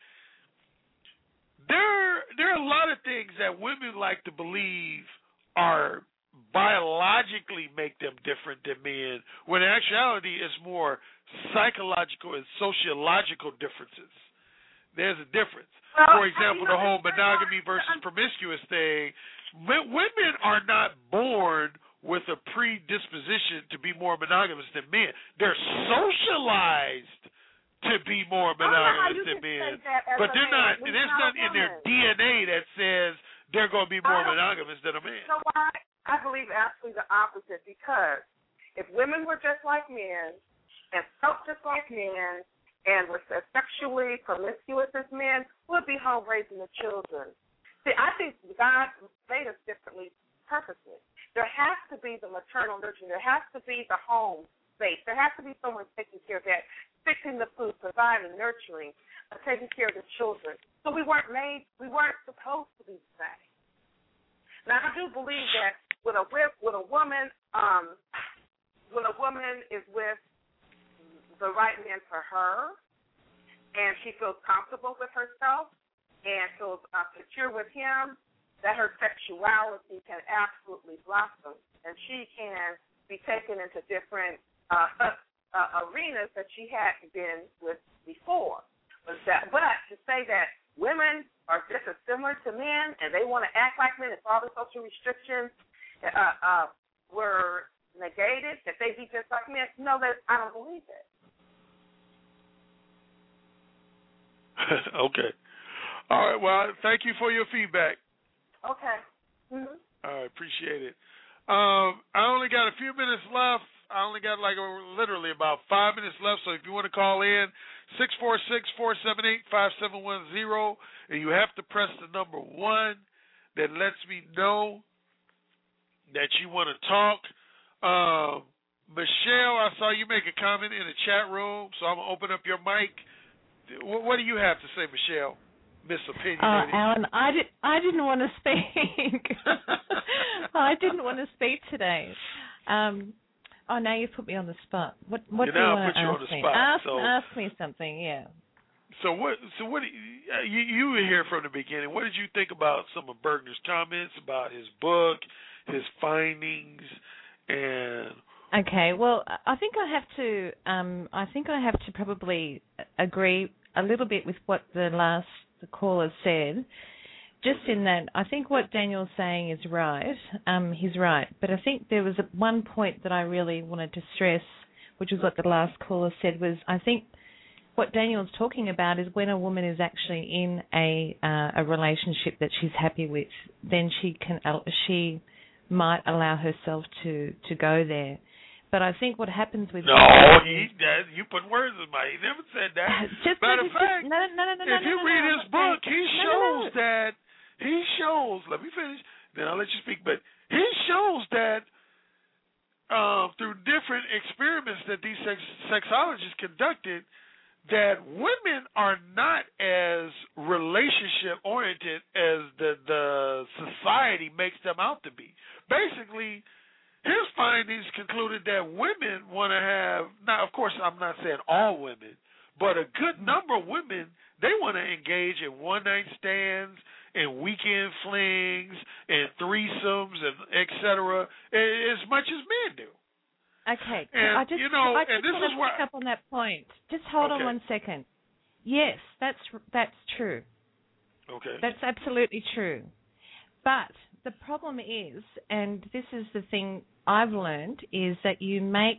S4: there, there are a lot of things that women like to believe are biologically make them different than men, when in actuality it's more psychological and sociological differences. There's a difference.
S10: Well,
S4: For example, the whole monogamy versus promiscuous thing, women are not born with a predisposition to be more monogamous than men. They're socialized to be more monogamous than men, but they're not. There's nothing in their D N A that says they're going to be more monogamous than a man.
S10: You know why? I believe absolutely the opposite, because if women were just like men and felt just like men and were as sexually promiscuous as men, we'd be home raising the children. See, I think God made us differently purposely. There has to be the maternal nurturing. There has to be the home space. There has to be someone taking care of that, fixing the food, providing, nurturing, uh, taking care of the children. So we weren't made, we weren't supposed to be the same. Now, I do believe that with a with a woman, um, when a woman is with the right man for her, and she feels comfortable with herself and feels uh, secure with him, that her sexuality can absolutely blossom, and she can be taken into different uh, uh, arenas that she hadn't been with before. But, that, but to say that women are just as similar to men and they want to act like men, if all the social restrictions uh, uh, were negated, that they be just like men, no, that I don't believe it.
S4: Okay. All right. Well, thank you for your feedback.
S10: Okay. Mm-hmm.
S4: All right. Appreciate it. Um, I only got a few minutes left. I only got like a, literally about five minutes left. So if you want to call in, six four six, four seven eight, five seven one zero, and you have to press the number one that lets me know that you want to talk. Um, Michelle, I saw you make a comment in the chat room, so I'm going to open up your mic. What do you have to say, Michelle? Miss Opinion.
S11: Uh, Alan, I, did, I didn't want to speak. I didn't want to speak today. Um, oh, now you put me on the spot. What, what
S4: you
S11: do you
S4: now
S11: want
S4: put
S11: to
S4: you
S11: ask
S4: on the
S11: me?
S4: spot.
S11: Ask,
S4: so,
S11: ask me something, yeah.
S4: So what? So what? You, you were here from the beginning. What did you think about some of Bergner's comments about his book, his findings, and?
S11: Okay, well, I think I have to. Um, I think I have to probably agree a little bit with what the last caller said. Just in that, I think what Daniel's saying is right. Um, he's right, but I think there was a, one point that I really wanted to stress, which was what the last caller said. Was I think what Daniel's talking about is when a woman is actually in a uh, a relationship that she's happy with, then she can she might allow herself to to go there. But I think what happens with
S4: no, he that, you put words in my. He never said that.
S11: Just
S4: Matter of fact,
S11: no, no, no, no,
S4: if
S11: no,
S4: you
S11: no,
S4: read
S11: no,
S4: his book,
S11: okay.
S4: he
S11: no,
S4: shows
S11: no, no.
S4: that he shows. Let me finish. Then I'll let you speak. But he shows that uh, through different experiments that these sex, sexologists conducted, that women are not as relationship oriented as the the society makes them out to be. Basically, his findings concluded that women want to have, now of course I'm not saying all women, but a good number of women, they want to engage in one-night stands and weekend flings and threesomes and et cetera as much as men do.
S11: Okay,
S4: and,
S11: I just,
S4: you know,
S11: I just
S4: and this
S11: want
S4: is
S11: to
S4: where,
S11: pick up on that point. Just hold
S4: okay.
S11: on one second. Yes, that's that's true.
S4: Okay.
S11: That's absolutely true. But the problem is, and this is the thing I've learned, is that you make,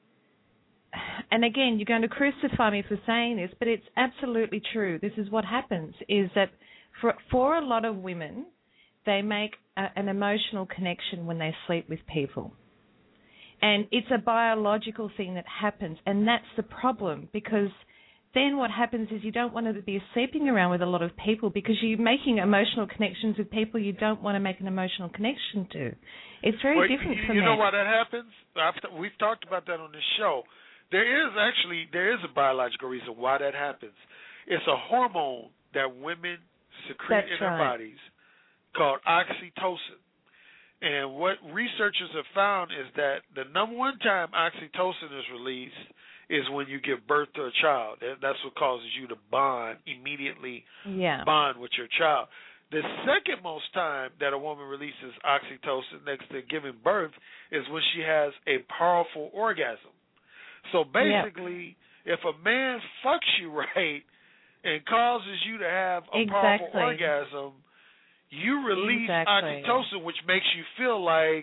S11: and again, you're going to crucify me for saying this, but it's absolutely true. This is what happens, is that for, for a lot of women, they make a, an emotional connection when they sleep with people. And it's a biological thing that happens, and that's the problem, because then what happens is you don't want to be sleeping around with a lot of people because you're making emotional connections with people you don't want to make an emotional connection to. It's very
S4: well,
S11: different
S4: you,
S11: from
S4: you
S11: that.
S4: know why that happens? I've, we've talked about that on this show. There is actually, there is a biological reason why that happens. It's a hormone that women secrete
S11: That's
S4: in their
S11: right.
S4: bodies called oxytocin. And what researchers have found is that the number one time oxytocin is released is when you give birth to a child. That's what causes you to bond immediately,
S11: yeah.
S4: bond with your child. The second most time that a woman releases oxytocin next to giving birth is when she has a powerful orgasm. So basically, yep. if a man fucks you right and causes you to have a
S11: exactly.
S4: powerful orgasm, you release
S11: exactly.
S4: oxytocin, which makes you feel like,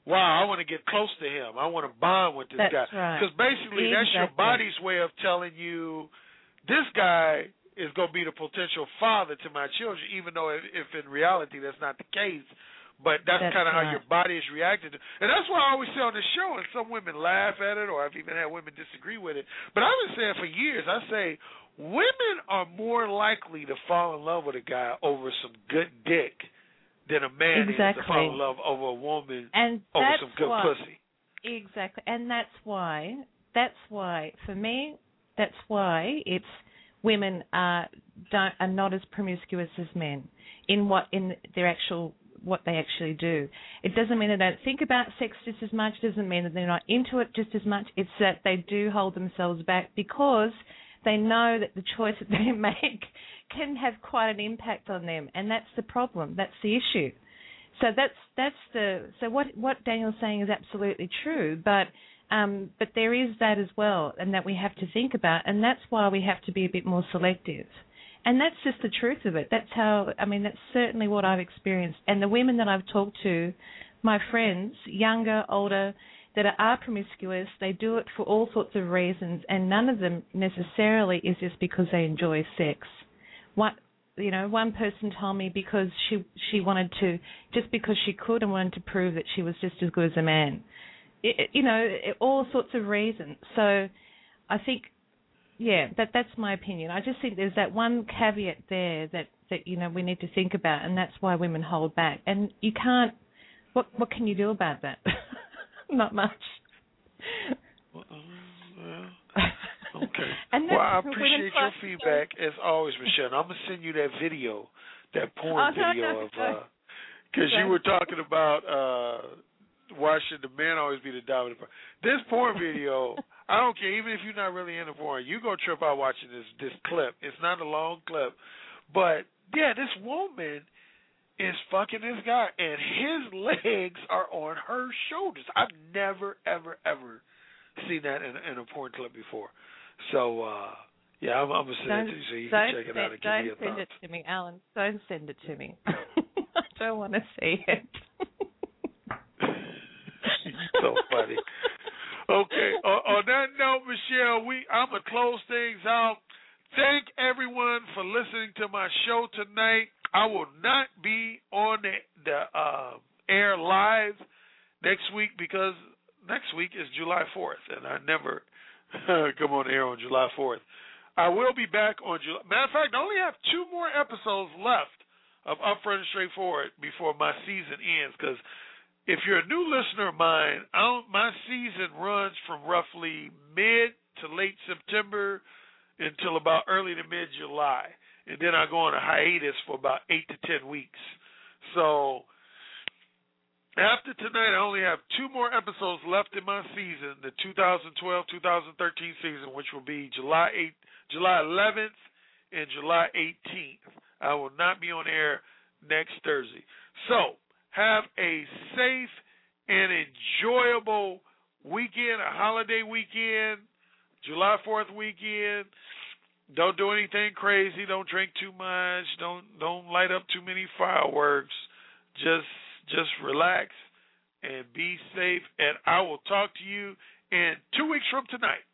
S4: wow, I want to get close to him. I want to bond with this
S11: that's
S4: guy.
S11: Right.
S4: Because basically
S11: exactly.
S4: that's your body's way of telling you this guy is going to be the potential father to my children, even though if, if in reality that's not the case. But that's, that's kind of right. how your body is reacting to. And that's why I always say on the show, and some women laugh at it, or I've even had women disagree with it. But I've been saying for years, I say women are more likely to fall in love with a guy over some good dick than a man
S11: exactly.
S4: is to fall in love over a woman
S11: and
S4: over some good
S11: why,
S4: pussy.
S11: Exactly. And that's why, that's why, for me, that's why it's women are, don't, are not as promiscuous as men in what in their actual what they actually do. It doesn't mean they don't think about sex just as much. It doesn't mean that they're not into it just as much. It's that they do hold themselves back because they know that the choice that they make can have quite an impact on them, and that's the problem. That's the issue. So that's that's the so what what Daniel's saying is absolutely true, but um, but there is that as well, and that we have to think about, and that's why we have to be a bit more selective. And that's just the truth of it. That's how, I mean, that's certainly what I've experienced. And the women that I've talked to, my friends, younger, older, that are promiscuous, they do it for all sorts of reasons, and none of them necessarily is just because they enjoy sex. What, you know, one person told me because she she wanted to, just because she could and wanted to prove that she was just as good as a man. It, you know, it, all sorts of reasons. So I think, yeah, that that's my opinion. I just think there's that one caveat there that, that you know we need to think about, and that's why women hold back. And you can't. What what can you do about that? Not much.
S4: Well, uh, well, okay. Well, I appreciate your feedback as always, Michelle. I'm gonna send you that video, that porn
S11: oh, no,
S4: video
S11: no,
S4: of because uh, you were talking about uh, why should the man always be the dominant part. This porn video. I don't care, even if you're not really into porn, you go trip out watching this this clip. It's not a long clip. But, yeah, this woman is fucking this guy, and his legs are on her shoulders. I've never, ever, ever seen that in, in a porn clip before. So, uh, yeah, I'm, I'm going to send it to you so you can check it out and give me your thoughts.
S11: Don't send it to me, Alan. Don't send it to me. I don't want to see it.
S4: You're so funny. Okay, uh, on that note, Michelle, we I'm going to close things out. Thank everyone for listening to my show tonight. I will not be on the, the uh, air live next week because next week is July fourth, and I never come on air on July fourth. I will be back on July. Matter of fact, I only have two more episodes left of Upfront and Straightforward before my season ends because if you're a new listener of mine, I don't, my season runs from roughly mid to late September until about early to mid-July. And then I go on a hiatus for about eight to ten weeks. So after tonight, I only have two more episodes left in my season, the two thousand twelve two thousand thirteen season, which will be July eighth, July eleventh and July eighteenth. I will not be on air next Thursday. So have a safe and enjoyable weekend, a holiday weekend, July fourth weekend. Don't do anything crazy. Don't drink too much. Don't don't light up too many fireworks. Just just relax and be safe. And I will talk to you in two weeks from tonight.